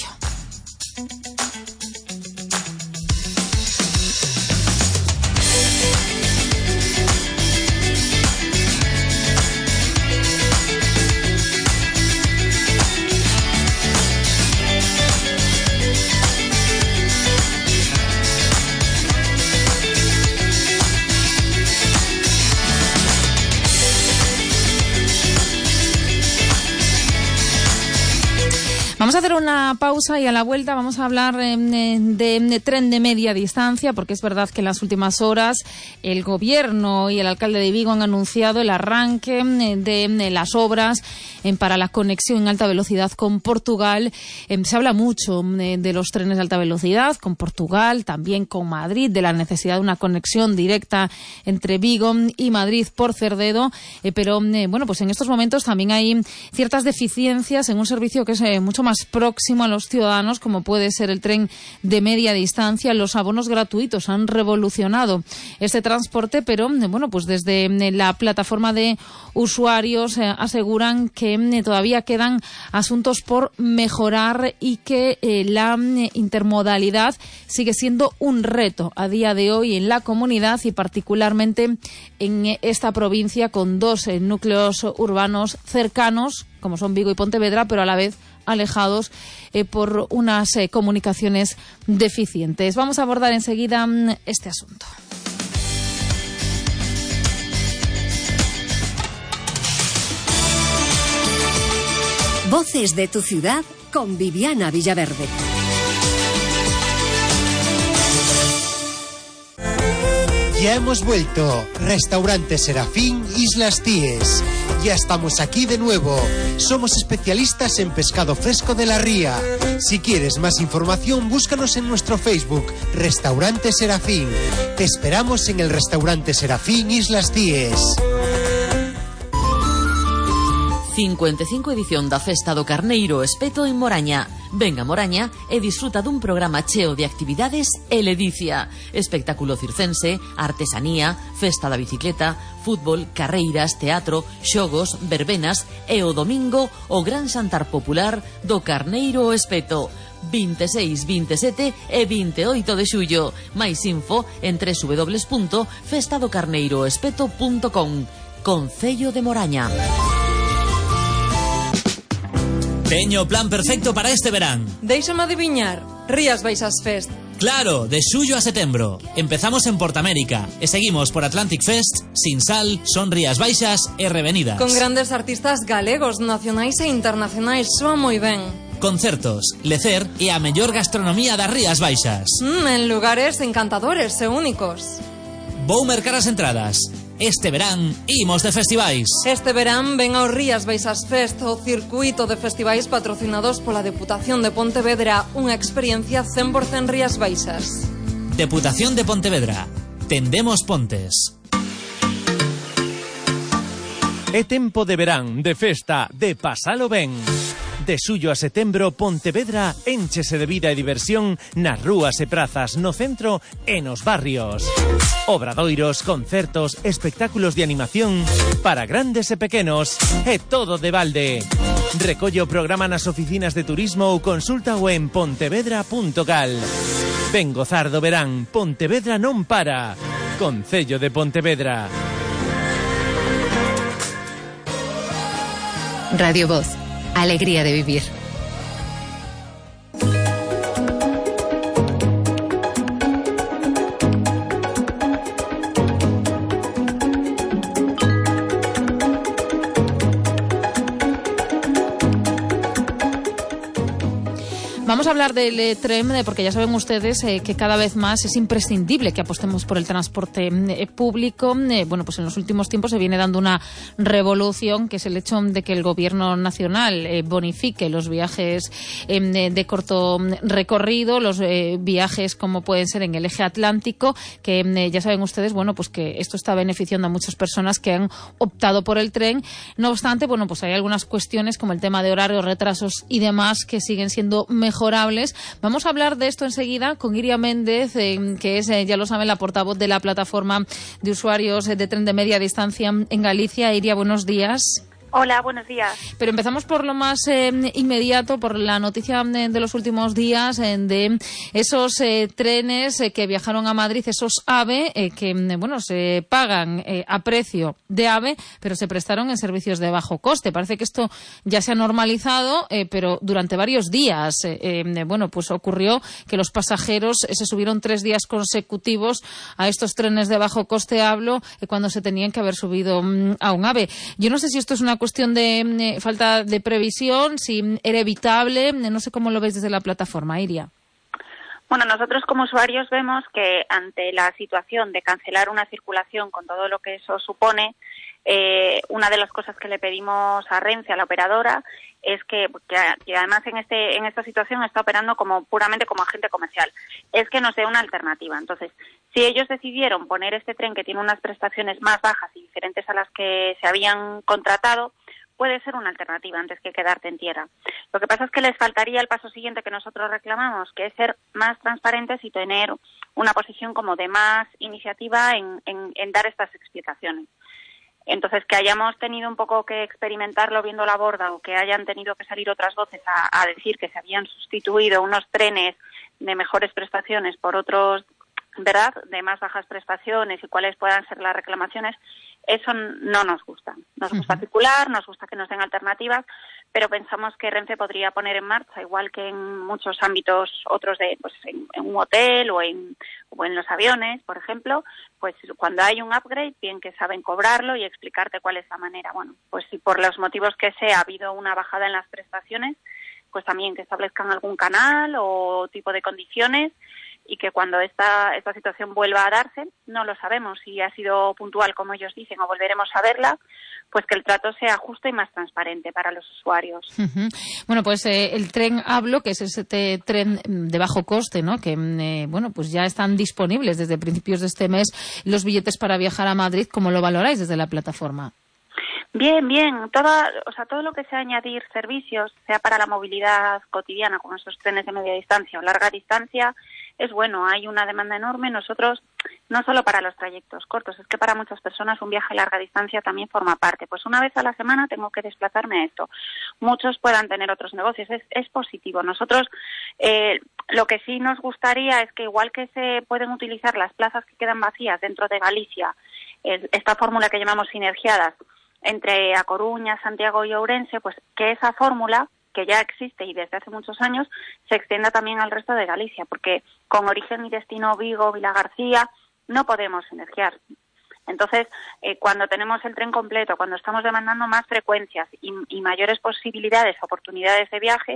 Vamos a hacer una pausa y a la vuelta vamos a hablar eh, de, de tren de media distancia, porque es verdad que en las últimas horas el gobierno y el alcalde de Vigo han anunciado el arranque de, de las obras eh, para la conexión en alta velocidad con Portugal. Eh, se habla mucho eh, de los trenes de alta velocidad con Portugal, también con Madrid, de la necesidad de una conexión directa entre Vigo y Madrid por Cerdedo, eh, pero eh, bueno, pues en estos momentos también hay ciertas deficiencias en un servicio que es eh, mucho más próximo a los ciudadanos, como puede ser el tren de media distancia. Los abonos gratuitos han revolucionado este transporte, pero bueno, pues desde la plataforma de usuarios eh, aseguran que eh, todavía quedan asuntos por mejorar y que eh, la eh, intermodalidad sigue siendo un reto a día de hoy en la comunidad y particularmente en eh, esta provincia con dos eh, núcleos urbanos cercanos, como son Vigo y Pontevedra, pero a la vez alejados eh, por unas eh, comunicaciones deficientes. Vamos a abordar enseguida mm, este asunto. Voces de tu ciudad con Viviana Villaverde. Ya hemos vuelto. Restaurante Serafín Islas Cíes. Ya estamos aquí de nuevo. Somos especialistas en pescado fresco de la ría. Si quieres más información, búscanos en nuestro Facebook, Restaurante Serafín. Te esperamos en el Restaurante Serafín Islas Cíes. cincuenta e cinco edición da Festa do Carneiro Espeto en Moraña. Venga a Moraña e disfruta dun programa cheo de actividades e ledicia. Espectáculo circense, artesanía, festa da bicicleta, fútbol, carreiras, teatro, xogos, verbenas e o domingo o gran xantar popular do Carneiro Espeto. vinte e seis, vinte e sete e vinte e oito de xullo. Mais info en doble u doble u doble u punto festa do carneiro espeto punto com. Concello de Moraña. Teño plan perfecto para este verán. Déixame adiviñar, Rías Baixas Fest. Claro, de xullo a setembro. Empezamos en Portamérica e seguimos por Atlantic Fest, Sinsal, Son Rías Baixas e Revenidas. Con grandes artistas galegos, nacionais e internacionais, soa moi ben. Concertos, lecer e a mellor gastronomía das Rías Baixas. Mm, en lugares encantadores e únicos. Vou mercar as entradas. Este verán imos de festivais. Este verán ven ao Rías Baixas Fest, o circuito de festivais patrocinados pola Deputación de Pontevedra, unha experiencia cen por cen Rías Baixas. Deputación de Pontevedra. Tendemos pontes. É tempo de verán, de festa, de pasalo ben. De xullo a setembro, Pontevedra énchese de vida e diversión nas rúas e prazas, no centro e nos barrios. Obradoiros, concertos, espectáculos de animación para grandes e pequenos, e todo de balde. Recolle o programa nas oficinas de turismo ou consulta o en pontevedra punto gal. Ven gozar do verán, Pontevedra non para. Concello de Pontevedra. Radio Voz. Alegría de vivir. Vamos a hablar del eh, tren, eh, porque ya saben ustedes eh, que cada vez más es imprescindible que apostemos por el transporte eh, público. Eh, bueno, pues en los últimos tiempos se viene dando una revolución, que es el hecho de que el Gobierno nacional eh, bonifique los viajes eh, de, de corto recorrido, los eh, viajes como pueden ser en el eje atlántico, que eh, ya saben ustedes, bueno, pues que esto está beneficiando a muchas personas que han optado por el tren. No obstante, bueno, pues hay algunas cuestiones como el tema de horarios, retrasos y demás que siguen siendo mejorables. Vamos a hablar de esto enseguida con Iria Méndez, eh, que es, eh, ya lo saben, la portavoz de la plataforma de usuarios eh, de tren de media distancia en Galicia. Iria, buenos días. Hola, buenos días. Pero empezamos por lo más eh, inmediato, por la noticia de, de los últimos días, eh, de esos eh, trenes eh, que viajaron a Madrid, esos AVE, eh, que eh, bueno se pagan eh, a precio de AVE, pero se prestaron en servicios de bajo coste. Parece que esto ya se ha normalizado, eh, pero durante varios días, eh, eh, bueno, pues ocurrió que los pasajeros eh, se subieron tres días consecutivos a estos trenes de bajo coste, hablo, eh, cuando se tenían que haber subido mm, a un AVE. Yo no sé si esto es una cuestión de eh, falta de previsión, si era evitable, no sé cómo lo veis desde la plataforma, Iria. Bueno, nosotros como usuarios vemos que ante la situación de cancelar una circulación con todo lo que eso supone, eh, una de las cosas que le pedimos a Renfe, a la operadora, es que, que, que además en este en esta situación está operando como puramente como agente comercial, es que nos dé una alternativa. Entonces, si ellos decidieron poner este tren que tiene unas prestaciones más bajas y diferentes a las que se habían contratado, puede ser una alternativa antes que quedarte en tierra. Lo que pasa es que les faltaría el paso siguiente que nosotros reclamamos, que es ser más transparentes y tener una posición como de más iniciativa en, en, en dar estas explicaciones. Entonces, que hayamos tenido un poco que experimentarlo viendo la borda o que hayan tenido que salir otras voces a, a decir que se habían sustituido unos trenes de mejores prestaciones por otros, ¿verdad?, de más bajas prestaciones y cuáles puedan ser las reclamaciones, eso no nos gusta. Nos gusta uh-huh. circular, nos gusta que nos den alternativas, pero pensamos que Renfe podría poner en marcha, igual que en muchos ámbitos otros, de pues en, en un hotel o en, o en los aviones, por ejemplo, pues cuando hay un upgrade, bien que saben cobrarlo y explicarte cuál es la manera. Bueno, pues si por los motivos que sea ha habido una bajada en las prestaciones, pues también que establezcan algún canal o tipo de condiciones, y que cuando esta esta situación vuelva a darse, no lo sabemos si ha sido puntual como ellos dicen o volveremos a verla, pues que el trato sea justo y más transparente para los usuarios. Uh-huh. Bueno, pues eh, el tren Hablo, que es este tren de bajo coste, ¿no?, que eh, bueno, pues ya están disponibles desde principios de este mes los billetes para viajar a Madrid. ¿Cómo lo valoráis desde la plataforma? Bien, bien. Toda, o sea, todo lo que sea añadir servicios, sea para la movilidad cotidiana, como esos trenes de media distancia o larga distancia, es bueno. Hay una demanda enorme. Nosotros, no solo para los trayectos cortos, es que para muchas personas un viaje a larga distancia también forma parte. Pues una vez a la semana tengo que desplazarme a esto. Muchos puedan tener otros negocios. Es, es positivo. Nosotros, eh, lo que sí nos gustaría es que, igual que se pueden utilizar las plazas que quedan vacías dentro de Galicia, eh, esta fórmula que llamamos sinergiadas, entre A Coruña, Santiago y Ourense, pues que esa fórmula, que ya existe y desde hace muchos años, se extienda también al resto de Galicia, porque con origen y destino Vigo, Vilagarcía, no podemos sinergiar. Entonces, eh, cuando tenemos el tren completo, cuando estamos demandando más frecuencias y, y mayores posibilidades, oportunidades de viaje,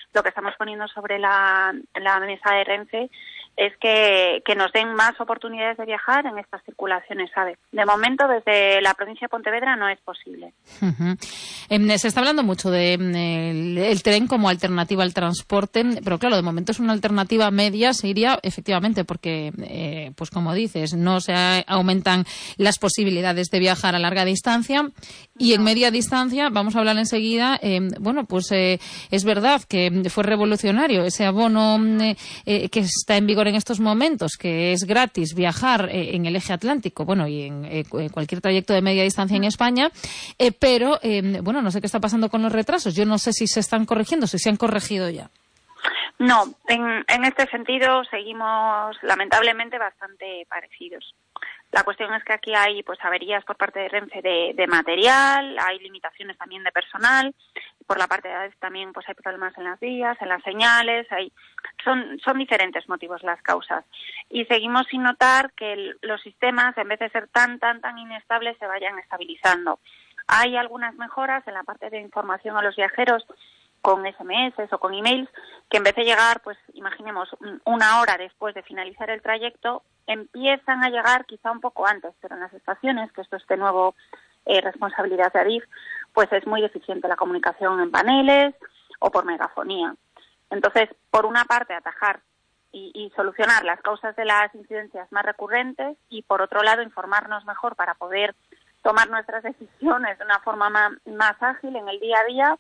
lo que estamos poniendo sobre la, la mesa de Renfe es que, que nos den más oportunidades de viajar en estas circulaciones, ¿sabe? De momento, desde la provincia de Pontevedra no es posible. Uh-huh. Eh, se está hablando mucho de eh, el, el tren como alternativa al transporte, pero claro, de momento es una alternativa media, se iría efectivamente, porque, eh, pues como dices, no se aumentan las posibilidades de viajar a larga distancia y no. En media distancia, vamos a hablar enseguida, eh, bueno, pues eh, es verdad que fue revolucionario ese abono eh, eh, que está en vigor en estos momentos, que es gratis viajar eh, en el eje atlántico, bueno, y en eh, cualquier trayecto de media distancia en España, eh, pero, eh, bueno, no sé qué está pasando con los retrasos. Yo no sé si se están corrigiendo, si se han corregido ya. No, en, en este sentido seguimos lamentablemente bastante parecidos. La cuestión es que aquí hay pues averías por parte de Renfe de, de material, hay limitaciones también de personal, por la parte de Adif también pues hay problemas en las vías, en las señales, hay son son diferentes motivos las causas y seguimos sin notar que el, los sistemas en vez de ser tan tan tan inestables se vayan estabilizando. Hay algunas mejoras en la parte de información a los viajeros con ese eme ese o con emails, que en vez de llegar, pues imaginemos, una hora después de finalizar el trayecto, empiezan a llegar quizá un poco antes, pero en las estaciones, que esto es de nuevo eh, responsabilidad de Adif, pues es muy deficiente la comunicación en paneles o por megafonía. Entonces, por una parte, atajar y, y solucionar las causas de las incidencias más recurrentes y, por otro lado, informarnos mejor para poder tomar nuestras decisiones de una forma más, más ágil en el día a día.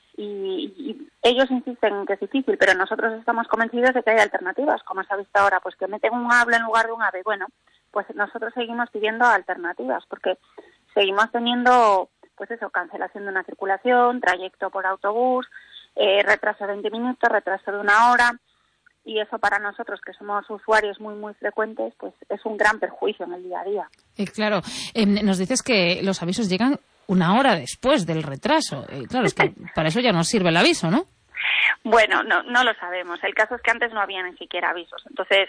Y, y ellos insisten en que es difícil, pero nosotros estamos convencidos de que hay alternativas, como se ha visto ahora, pues que meten un able en lugar de un ave. Bueno, pues nosotros seguimos pidiendo alternativas, porque seguimos teniendo, pues eso, cancelación de una circulación, trayecto por autobús, eh, retraso de veinte minutos, retraso de una hora, y eso para nosotros, que somos usuarios muy, muy frecuentes, pues es un gran perjuicio en el día a día. Eh, claro, eh, nos dices que los avisos llegan una hora después del retraso. Eh, claro, es que para eso ya no sirve el aviso, ¿no? Bueno, no, no lo sabemos. El caso es que antes no había ni siquiera avisos. Entonces,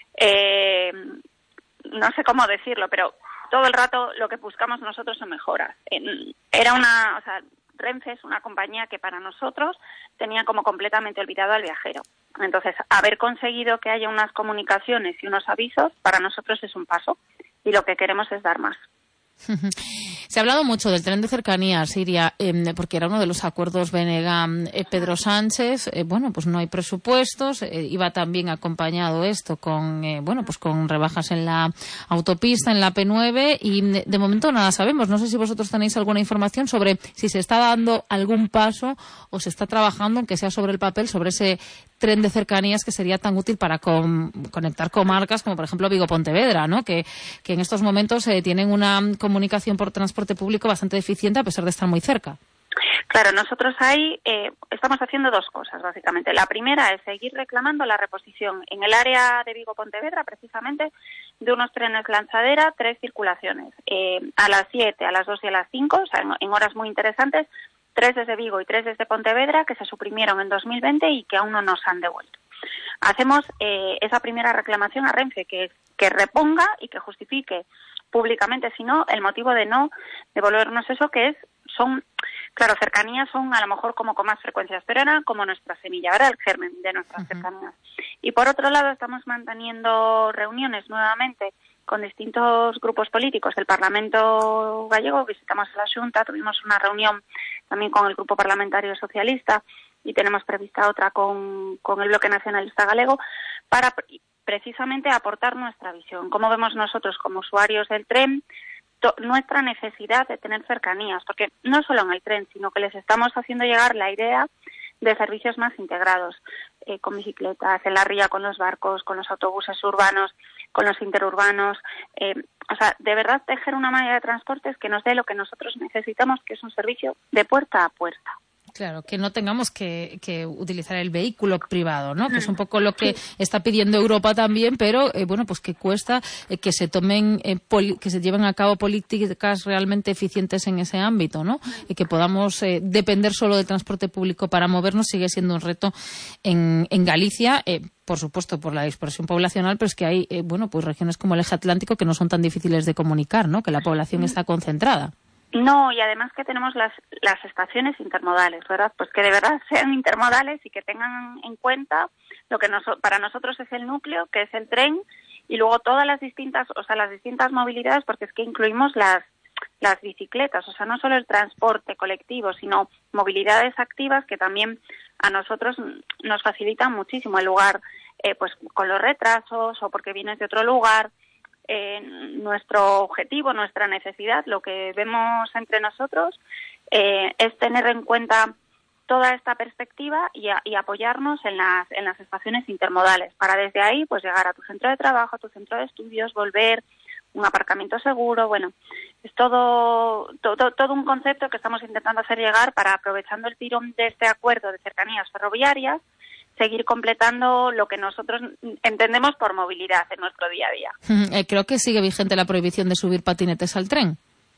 eh, no sé cómo decirlo, pero todo el rato lo que buscamos nosotros son mejoras. Eh, era una, o sea, Renfe es una compañía que para nosotros tenía como completamente olvidado al viajero. Entonces, haber conseguido que haya unas comunicaciones y unos avisos, para nosotros es un paso. Y lo que queremos es dar más. Se ha hablado mucho del tren de cercanías, Siria, eh, porque era uno de los acuerdos Benega-Pedro Sánchez. Eh, bueno, pues no hay presupuestos. Eh, iba también acompañado esto con, eh, bueno, pues con rebajas en la autopista, en la P nueve, y de momento nada sabemos. No sé si vosotros tenéis alguna información sobre si se está dando algún paso o se está trabajando, aunque sea sobre el papel, sobre ese tren de cercanías que sería tan útil para con, conectar comarcas como por ejemplo Vigo-Pontevedra, ¿no? Que, que en estos momentos eh, tienen una comunicación por transporte público bastante deficiente a pesar de estar muy cerca. Claro, nosotros ahí eh, estamos haciendo dos cosas, básicamente. La primera es seguir reclamando la reposición en el área de Vigo-Pontevedra, precisamente, de unos trenes lanzadera, tres circulaciones, eh, a las siete, a las dos y a las cinco, o sea, en, en horas muy interesantes, tres desde Vigo y tres desde Pontevedra, que se suprimieron en dos mil veinte y que aún no nos han devuelto. Hacemos eh, esa primera reclamación a Renfe, que, que reponga y que justifique públicamente, si no, el motivo de no devolvernos eso, que es, son, claro, cercanías son a lo mejor como con más frecuencias, pero era como nuestra semilla, era el germen de nuestras uh-huh. cercanías. Y por otro lado, estamos manteniendo reuniones nuevamente con distintos grupos políticos del Parlamento gallego. Visitamos la Xunta, tuvimos una reunión también con el Grupo Parlamentario Socialista y tenemos prevista otra con, con el Bloque Nacionalista Galego para precisamente aportar nuestra visión. Cómo vemos nosotros como usuarios del tren to, nuestra necesidad de tener cercanías, porque no solo en el tren, sino que les estamos haciendo llegar la idea de servicios más integrados, eh, con bicicletas, en la ría, con los barcos, con los autobuses urbanos, con los interurbanos. Eh, o sea, de verdad tejer una malla de transportes que nos dé lo que nosotros necesitamos, que es un servicio de puerta a puerta. Claro, que no tengamos que, que utilizar el vehículo privado, ¿no? Que es un poco lo que está pidiendo Europa también, pero eh, bueno, pues que cuesta eh, que se tomen, eh, poli- que se lleven a cabo políticas realmente eficientes en ese ámbito, ¿no? Y que podamos eh, depender solo del transporte público para movernos sigue siendo un reto en, en Galicia. Eh, por supuesto, por la dispersión poblacional, pero es que hay, eh, bueno, pues regiones como el eje atlántico que no son tan difíciles de comunicar, ¿no? Que la población está concentrada. No, y además que tenemos las, las estaciones intermodales, ¿verdad? Pues que de verdad sean intermodales y que tengan en cuenta lo que nos, para nosotros es el núcleo, que es el tren, y luego todas las distintas, o sea, las distintas movilidades, porque es que incluimos las, las bicicletas, o sea, no solo el transporte colectivo, sino movilidades activas que también a nosotros nos facilitan muchísimo el lugar, eh, pues con los retrasos o porque vienes de otro lugar. Eh, nuestro objetivo, nuestra necesidad, lo que vemos entre nosotros eh, es tener en cuenta toda esta perspectiva y, a, y apoyarnos en las, en las estaciones intermodales para desde ahí pues llegar a tu centro de trabajo, a tu centro de estudios, volver, un aparcamiento seguro. Bueno, es todo, todo, todo un concepto que estamos intentando hacer llegar para, aprovechando el tirón de este acuerdo de cercanías ferroviarias, seguir completando lo que nosotros entendemos por movilidad en nuestro día a día. Eh, creo que sigue vigente la prohibición de subir patinetes al tren.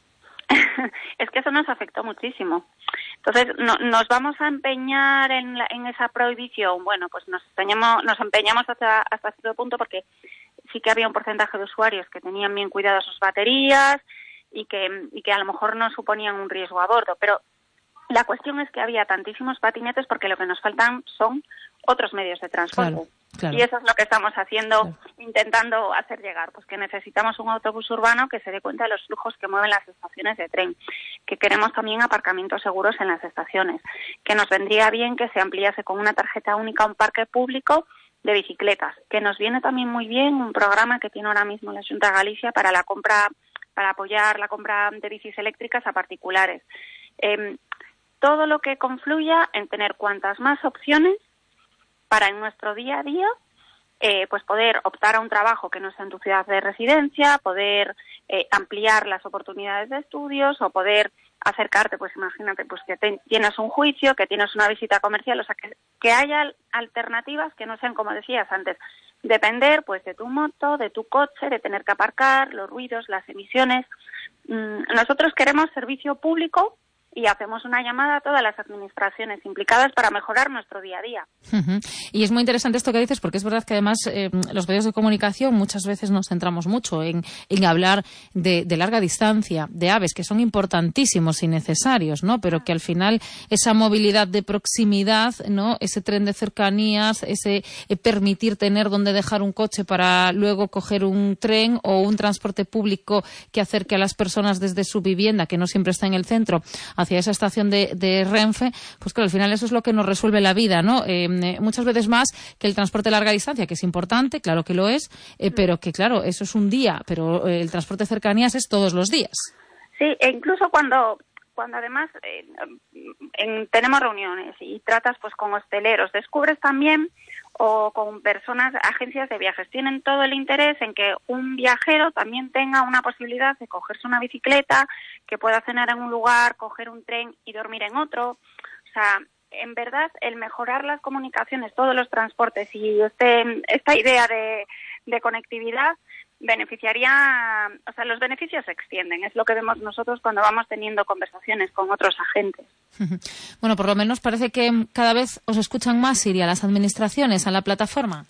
Es que eso nos afectó muchísimo. Entonces, no, ¿nos vamos a empeñar en, la, en esa prohibición? Bueno, pues nos empeñamos, nos empeñamos hasta, hasta cierto punto porque sí que había un porcentaje de usuarios que tenían bien cuidadas sus baterías y que, y que a lo mejor no suponían un riesgo a bordo, pero la cuestión es que había tantísimos patinetes porque lo que nos faltan son otros medios de transporte. Claro, claro. Y eso es lo que estamos haciendo, claro. intentando hacer llegar, pues que necesitamos un autobús urbano que se dé cuenta de los flujos que mueven las estaciones de tren, que queremos también aparcamientos seguros en las estaciones, que nos vendría bien que se ampliase con una tarjeta única un parque público de bicicletas, que nos viene también muy bien un programa que tiene ahora mismo la Xunta de Galicia para la compra, para apoyar la compra de bicis eléctricas a particulares. Eh, todo lo que confluya en tener cuantas más opciones para en nuestro día a día eh, pues poder optar a un trabajo que no sea en tu ciudad de residencia, poder eh, ampliar las oportunidades de estudios o poder acercarte, pues imagínate pues que te, tienes un juicio, que tienes una visita comercial, o sea que, que haya alternativas que no sean, como decías antes, depender pues de tu moto, de tu coche, de tener que aparcar, los ruidos, las emisiones. Mm, nosotros queremos servicio público y hacemos una llamada a todas las administraciones implicadas para mejorar nuestro día a día. Uh-huh. Y es muy interesante esto que dices, porque es verdad que además eh, los medios de comunicación muchas veces nos centramos mucho en, en hablar de, de larga distancia, de aves, que son importantísimos y necesarios, ¿no? Pero que al final esa movilidad de proximidad, ¿no? Ese tren de cercanías, ese eh, permitir tener donde dejar un coche para luego coger un tren o un transporte público que acerque a las personas desde su vivienda, que no siempre está en el centro, hacia esa estación de, de Renfe, pues claro, al final eso es lo que nos resuelve la vida, ¿no? Eh, muchas veces más que el transporte de larga distancia, que es importante, claro que lo es, eh, pero que claro, eso es un día, pero eh, el transporte de cercanías es todos los días. Sí, e incluso cuando cuando además eh, en, tenemos reuniones y tratas pues con hosteleros, descubres también o con personas, agencias de viajes, tienen todo el interés en que un viajero también tenga una posibilidad de cogerse una bicicleta, que pueda cenar en un lugar, coger un tren y dormir en otro. O sea, en verdad, el mejorar las comunicaciones, todos los transportes y este, esta idea de, de conectividad beneficiaría, o sea, los beneficios se extienden, es lo que vemos nosotros cuando vamos teniendo conversaciones con otros agentes. Bueno, por lo menos parece que cada vez os escuchan más ir a las administraciones, a la plataforma.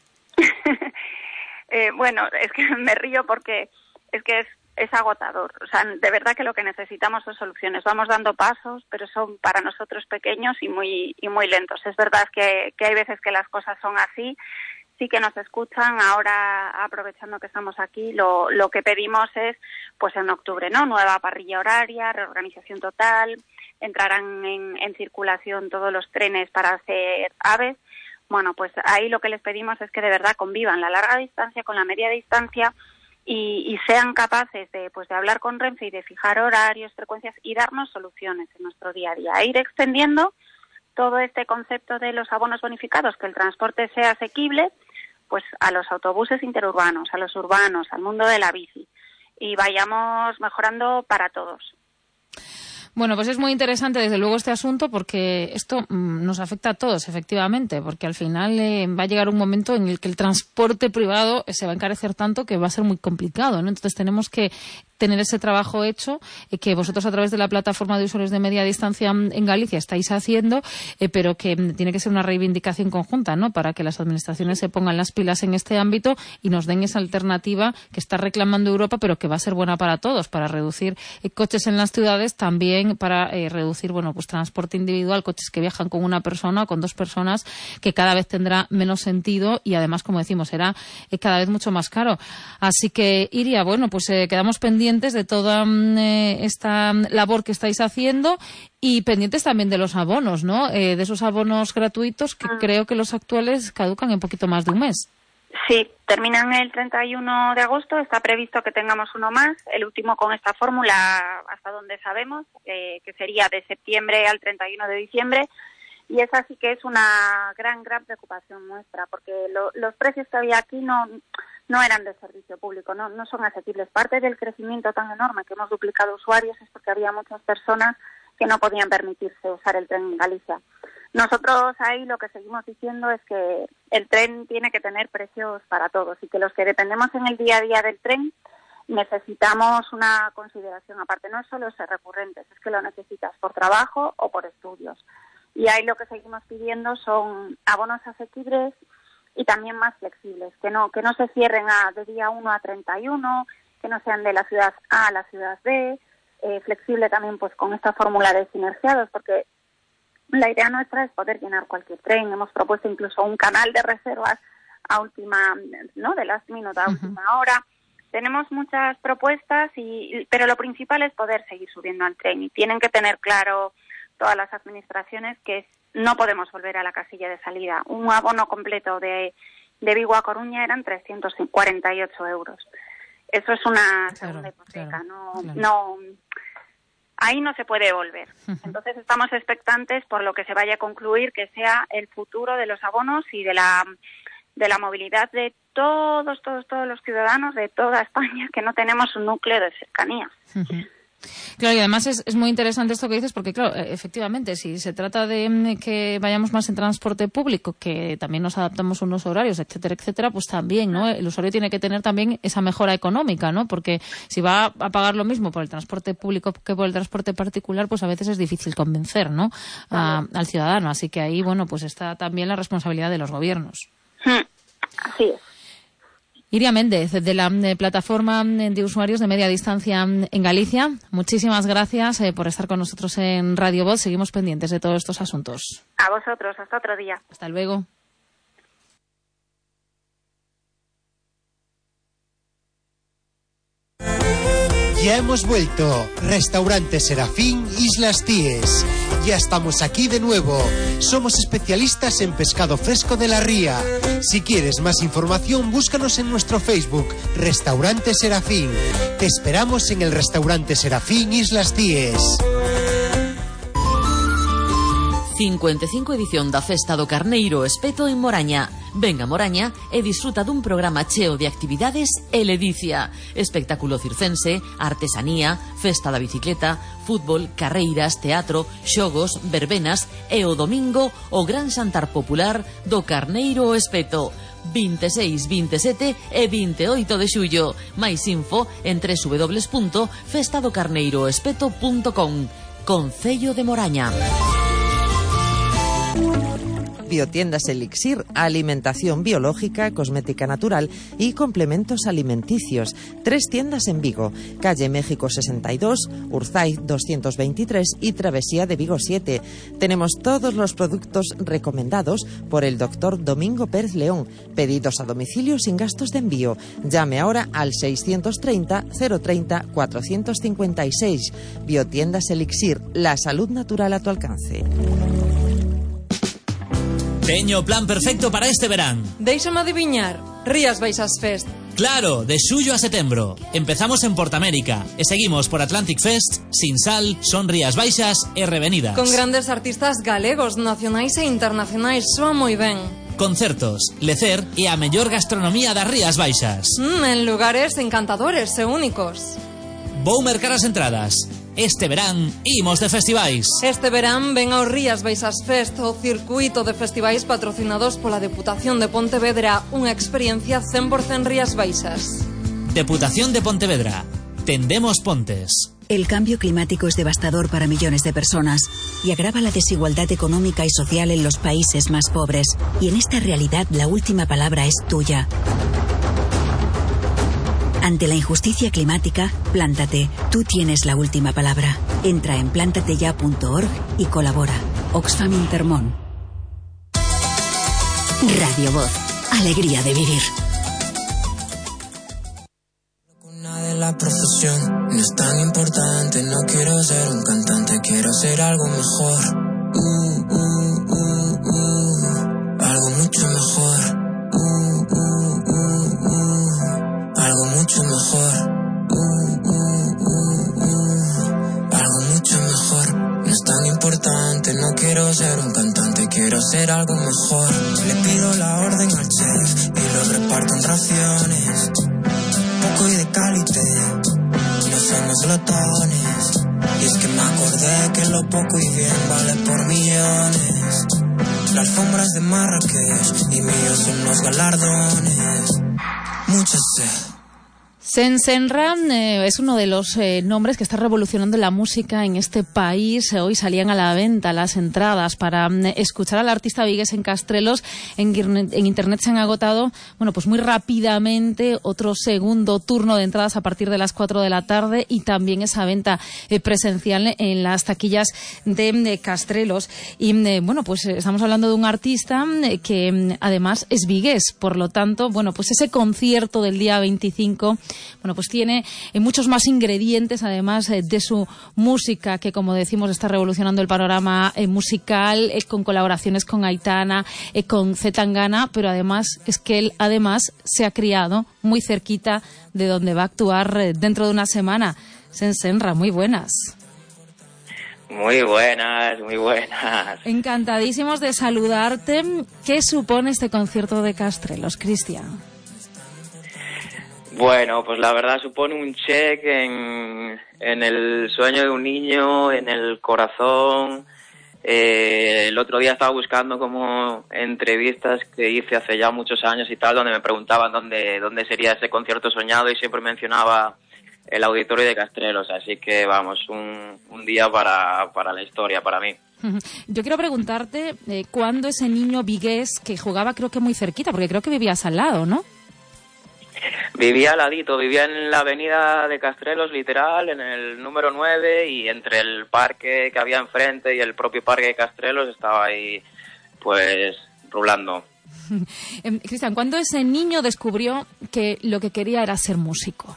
eh, bueno, es que me río porque es que es, es agotador. O sea, de verdad que lo que necesitamos son soluciones. Vamos dando pasos, pero son para nosotros pequeños y muy y muy lentos. Es verdad que, que hay veces que las cosas son así. Sí que nos escuchan. Ahora, aprovechando que estamos aquí, lo, lo que pedimos es, pues en octubre, ¿no? Nueva parrilla horaria, reorganización total, entrarán en, en circulación todos los trenes para hacer aves. Bueno, pues ahí lo que les pedimos es que de verdad convivan la larga distancia con la media distancia y, y sean capaces de, pues, de hablar con Renfe y de fijar horarios, frecuencias y darnos soluciones en nuestro día a día. E ir extendiendo todo este concepto de los abonos bonificados, que el transporte sea asequible, pues a los autobuses interurbanos, a los urbanos, al mundo de la bici, y vayamos mejorando para todos. Bueno, pues es muy interesante desde luego este asunto porque esto mmm, nos afecta a todos, efectivamente, porque al final eh, va a llegar un momento en el que el transporte privado se va a encarecer tanto que va a ser muy complicado, ¿no? Entonces tenemos que tener ese trabajo hecho, eh, que vosotros a través de la plataforma de usuarios de media distancia en Galicia estáis haciendo, eh, pero que tiene que ser una reivindicación conjunta, ¿no?, para que las administraciones se pongan las pilas en este ámbito y nos den esa alternativa que está reclamando Europa, pero que va a ser buena para todos, para reducir eh, coches en las ciudades, también para eh, reducir, bueno, pues transporte individual, coches que viajan con una persona o con dos personas, que cada vez tendrá menos sentido y además, como decimos, será eh, cada vez mucho más caro. Así que, Iria, bueno, pues eh, quedamos pendientes de toda eh, esta labor que estáis haciendo y pendientes también de los abonos, ¿no?, eh, de esos abonos gratuitos que creo que los actuales caducan en poquito más de un mes. Sí, terminan el treinta y uno de agosto, está previsto que tengamos uno más, el último con esta fórmula hasta donde sabemos, eh, que sería de septiembre al treinta y uno de diciembre, y esa sí que es una gran, gran preocupación nuestra, porque lo, los precios que había aquí no, no eran de servicio público, no, no son asequibles. Parte del crecimiento tan enorme que hemos duplicado usuarios es porque había muchas personas que no podían permitirse usar el tren en Galicia. Nosotros ahí lo que seguimos diciendo es que el tren tiene que tener precios para todos y que los que dependemos en el día a día del tren necesitamos una consideración aparte. No es solo ser recurrentes, es que lo necesitas por trabajo o por estudios. Y ahí lo que seguimos pidiendo son abonos asequibles y también más flexibles, que no que no se cierren a, de día uno a treinta y uno, que no sean de la ciudad A a la ciudad B, eh, flexible también pues con esta fórmula de sinergiados, porque la idea nuestra es poder llenar cualquier tren. Hemos propuesto incluso un canal de reservas a última, ¿no?, de last minute a última uh-huh. hora. Tenemos muchas propuestas, y pero lo principal es poder seguir subiendo al tren. Y tienen que tener claro todas las administraciones que no podemos volver a la casilla de salida. Un abono completo de, de Vigo a Coruña eran trescientos cuarenta y ocho euros. Eso es una segunda claro, hipoteca. Claro, no, claro. no Ahí no se puede volver. Entonces estamos expectantes por lo que se vaya a concluir que sea el futuro de los abonos y de la de la movilidad de todos, todos, todos los ciudadanos de toda España, que no tenemos un núcleo de cercanía. Uh-huh. Claro, y además es, es muy interesante esto que dices, porque claro, efectivamente, si se trata de que vayamos más en transporte público, que también nos adaptamos a unos horarios, etcétera, etcétera, pues también, ¿no? El usuario tiene que tener también esa mejora económica, ¿no? Porque si va a pagar lo mismo por el transporte público que por el transporte particular, pues a veces es difícil convencer, ¿no?, a, al ciudadano. Así que ahí, bueno, pues está también la responsabilidad de los gobiernos. Así es. Iria Méndez, de la de plataforma de usuarios de media distancia en Galicia, muchísimas gracias eh, por estar con nosotros en Radio Voz. Seguimos pendientes de todos estos asuntos. A vosotros, hasta otro día. Hasta luego. Ya hemos vuelto. Restaurante Serafín, Islas Cíes. Ya estamos aquí de nuevo. Somos especialistas en pescado fresco de la ría. Si quieres más información, búscanos en nuestro Facebook, Restaurante Serafín. Te esperamos en el Restaurante Serafín, Islas Cíes. cincuenta e cinco edición da Festa do Carneiro Espeto en Moraña. Venga a Moraña e disfruta dun programa cheo de actividades e ledicia. Espectáculo circense, artesanía, festa da bicicleta, fútbol, carreiras, teatro, xogos, verbenas e o domingo o gran xantar popular do Carneiro Espeto. vinte e seis, vinte e sete e vinte e oito de xullo. Mais info en doble u doble u doble u punto festa do carneiro espeto punto com. Concello de Moraña. Biotiendas Elixir, alimentación biológica, cosmética natural y complementos alimenticios. Tres tiendas en Vigo, calle México sesenta y dos, Urzaiz doscientos veintitrés y Travesía de Vigo siete. Tenemos todos los productos recomendados por el doctor Domingo Pérez León. Pedidos a domicilio sin gastos de envío. Llame ahora al seiscientos treinta, cero treinta, cuatrocientos cincuenta y seis. Biotiendas Elixir, la salud natural a tu alcance. Teño plan perfecto para este verán. Déixame adiviñar, Rías Baixas Fest. Claro, de xullo a setembro. Empezamos en Portamérica e seguimos por Atlantic Fest, Sinsal, Son Rías Baixas e Revenidas. Con grandes artistas galegos, nacionais e internacionais, soa moi ben. Concertos, lecer e a mellor gastronomía das Rías Baixas. Mm, en lugares encantadores e únicos. Vou mercar as entradas. Este verán imos de festivais. Este verán ven ao Rías Baixas Fest, o circuito de festivais patrocinados pola Deputación de Pontevedra, unha experiencia cen por cento Rías Baixas. Deputación de Pontevedra. Tendemos Pontes. El cambio climático es devastador para millones de personas y agrava la desigualdad económica y social en los países más pobres. Y en esta realidad la última palabra es tuya. Ante la injusticia climática, plántate. Tú tienes la última palabra. Entra en plántateya punto org y colabora. Oxfam Intermón. Radio Voz. Alegría de vivir. La profesión no es tan importante, no quiero ser un cantante, quiero ser algo mejor. Uh, uh, uh, uh, algo mucho mejor. Uh, uh, uh, uh, algo mucho mejor. Uh, uh, uh, uh, algo mucho mejor. No es tan importante, no quiero ser un cantante, quiero ser algo mejor. Le pido la orden al chef y lo reparto en raciones. Poco y de calité, no somos glotones. Y es que me acordé que lo poco y bien vale por millones. Las alfombras de Marrakech y míos son los galardones. Muchas sed. Sensenra eh, es uno de los eh, nombres que está revolucionando la música en este país. Hoy salían a la venta las entradas para eh, escuchar al artista vigués en Castrelos. En, en internet se han agotado, bueno, pues muy rápidamente. Otro segundo turno de entradas a partir de las cuatro de la tarde y también esa venta eh, presencial en las taquillas de, de Castrelos. Y eh, bueno, pues eh, estamos hablando de un artista eh, que eh, además es vigués. Por lo tanto, bueno, pues ese concierto del día veinticinco, bueno, pues tiene eh, muchos más ingredientes, además eh, de su música, que como decimos está revolucionando el panorama eh, musical, eh, con colaboraciones con Aitana, eh, con C. Tangana, pero además es que él además se ha criado muy cerquita de donde va a actuar eh, dentro de una semana. Sensenra, muy buenas. Muy buenas, muy buenas. Encantadísimos de saludarte. ¿Qué supone este concierto de Castrelos, Cristian? Bueno, pues la verdad supone un check en, en el sueño de un niño, en el corazón. Eh, el otro día estaba buscando como entrevistas que hice hace ya muchos años y tal, donde me preguntaban dónde, dónde sería ese concierto soñado y siempre mencionaba el auditorio de Castrelos. Así que vamos, un, un día para, para la historia, para mí. Yo quiero preguntarte, eh, ¿cuándo ese niño vigués que jugaba creo que muy cerquita, porque creo que vivías al lado, ¿no? Vivía al ladito, vivía en la avenida de Castrelos, literal, en el número nueve, y entre el parque que había enfrente y el propio parque de Castrelos estaba ahí, pues, rulando. Eh, Cristian, ¿cuándo ese niño descubrió que lo que quería era ser músico?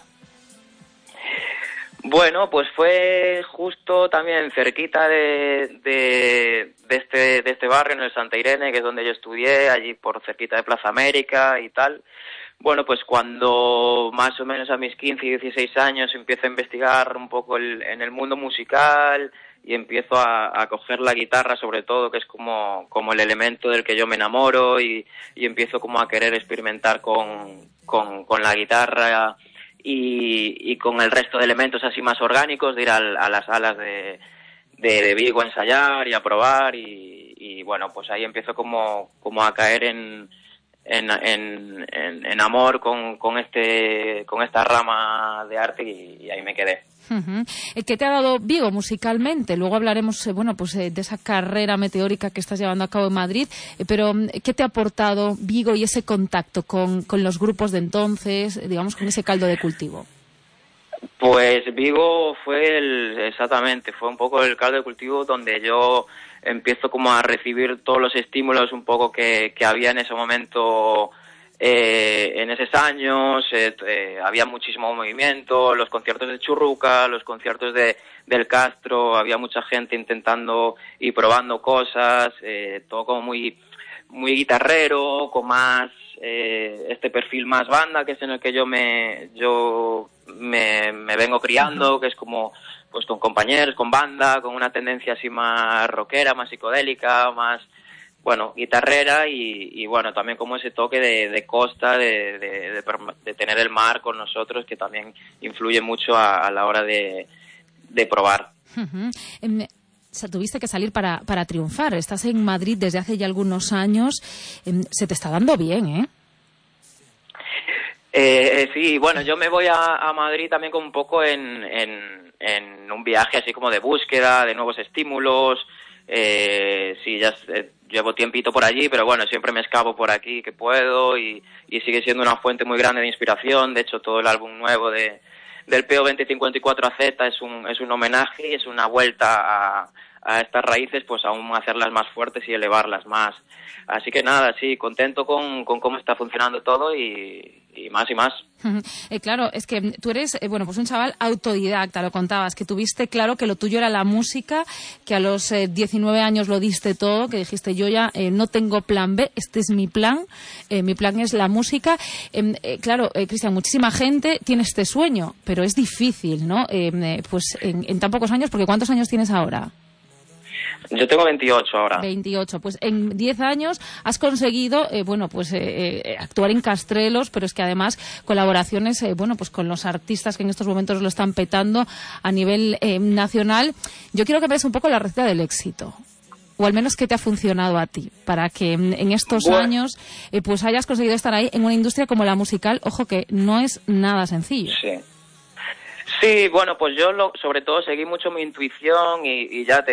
Bueno, pues fue justo también cerquita de, de, de, este, de este barrio, en el Santa Irene, que es donde yo estudié, allí por cerquita de Plaza América y tal. Bueno, pues cuando más o menos a mis quince y dieciséis años empiezo a investigar un poco el, en el mundo musical y empiezo a, a coger la guitarra, sobre todo, que es como, como el elemento del que yo me enamoro, y, y empiezo como a querer experimentar con, con, con la guitarra y, y con el resto de elementos así más orgánicos, de ir a, a las salas de, de, de Vigo a ensayar y a probar, y, y bueno, pues ahí empiezo como, como a caer en En, en, en, en amor con, con este con esta rama de arte, y, y ahí me quedé. Uh-huh. ¿Qué te ha dado Vigo musicalmente? Luego hablaremos eh, bueno, pues eh, de esa carrera meteórica que estás llevando a cabo en Madrid, eh, pero ¿qué te ha aportado Vigo y ese contacto con, con los grupos de entonces, eh, digamos, con ese caldo de cultivo? Pues Vigo fue el, exactamente, fue un poco el caldo de cultivo donde yo empiezo como a recibir todos los estímulos un poco que, que había en ese momento, eh, en esos años. Eh, eh, había muchísimo movimiento, los conciertos de Churruca, los conciertos de del Castro, había mucha gente intentando y probando cosas, eh, todo como muy muy guitarrero, con más eh, este perfil más banda, que es en el que yo me yo me, me vengo criando, que es como pues con compañeros, con banda, con una tendencia así más rockera, más psicodélica, más, bueno, guitarrera, y, y bueno, también como ese toque de, de costa, de, de, de, de tener el mar con nosotros, que también influye mucho a, a la hora de, de probar. Uh-huh. Um, o sea, tuviste que salir para, para triunfar. Estás en Madrid desde hace ya algunos años. Um, se te está dando bien, ¿eh? Eh, sí, bueno, yo me voy a, a Madrid también como un poco en, en, en un viaje así como de búsqueda, de nuevos estímulos. Eh, sí, ya eh, llevo tiempito por allí, pero bueno, siempre me escapo por aquí que puedo y, y sigue siendo una fuente muy grande de inspiración. De hecho, todo el álbum nuevo de del P O veinte cincuenta y cuatro A Z es un, es un homenaje y es una vuelta a, a estas raíces, pues aún hacerlas más fuertes y elevarlas más. Así que nada, sí, contento con, con cómo está funcionando todo y, y más y más. Eh, claro, es que tú eres, eh, bueno, pues un chaval autodidacta, lo contabas, que tuviste claro que lo tuyo era la música, que a los eh, diecinueve años lo diste todo, que dijiste yo ya eh, no tengo plan B, este es mi plan, eh, mi plan es la música. Eh, eh, claro, eh, Cristian, muchísima gente tiene este sueño, pero es difícil, ¿no? Eh, eh, pues en, en tan pocos años, porque ¿cuántos años tienes ahora? Yo tengo veintiocho ahora. veintiocho. Pues en diez años has conseguido, eh, bueno, pues eh, eh, actuar en Castrelos, pero es que además colaboraciones, eh, bueno, pues con los artistas que en estos momentos lo están petando a nivel eh, nacional. Yo quiero que veas un poco la receta del éxito. O al menos qué te ha funcionado a ti, para que en estos bueno. años eh, pues hayas conseguido estar ahí en una industria como la musical. Ojo que no es nada sencillo. Sí. Sí, bueno, pues yo lo, sobre todo seguí mucho mi intuición y, y ya te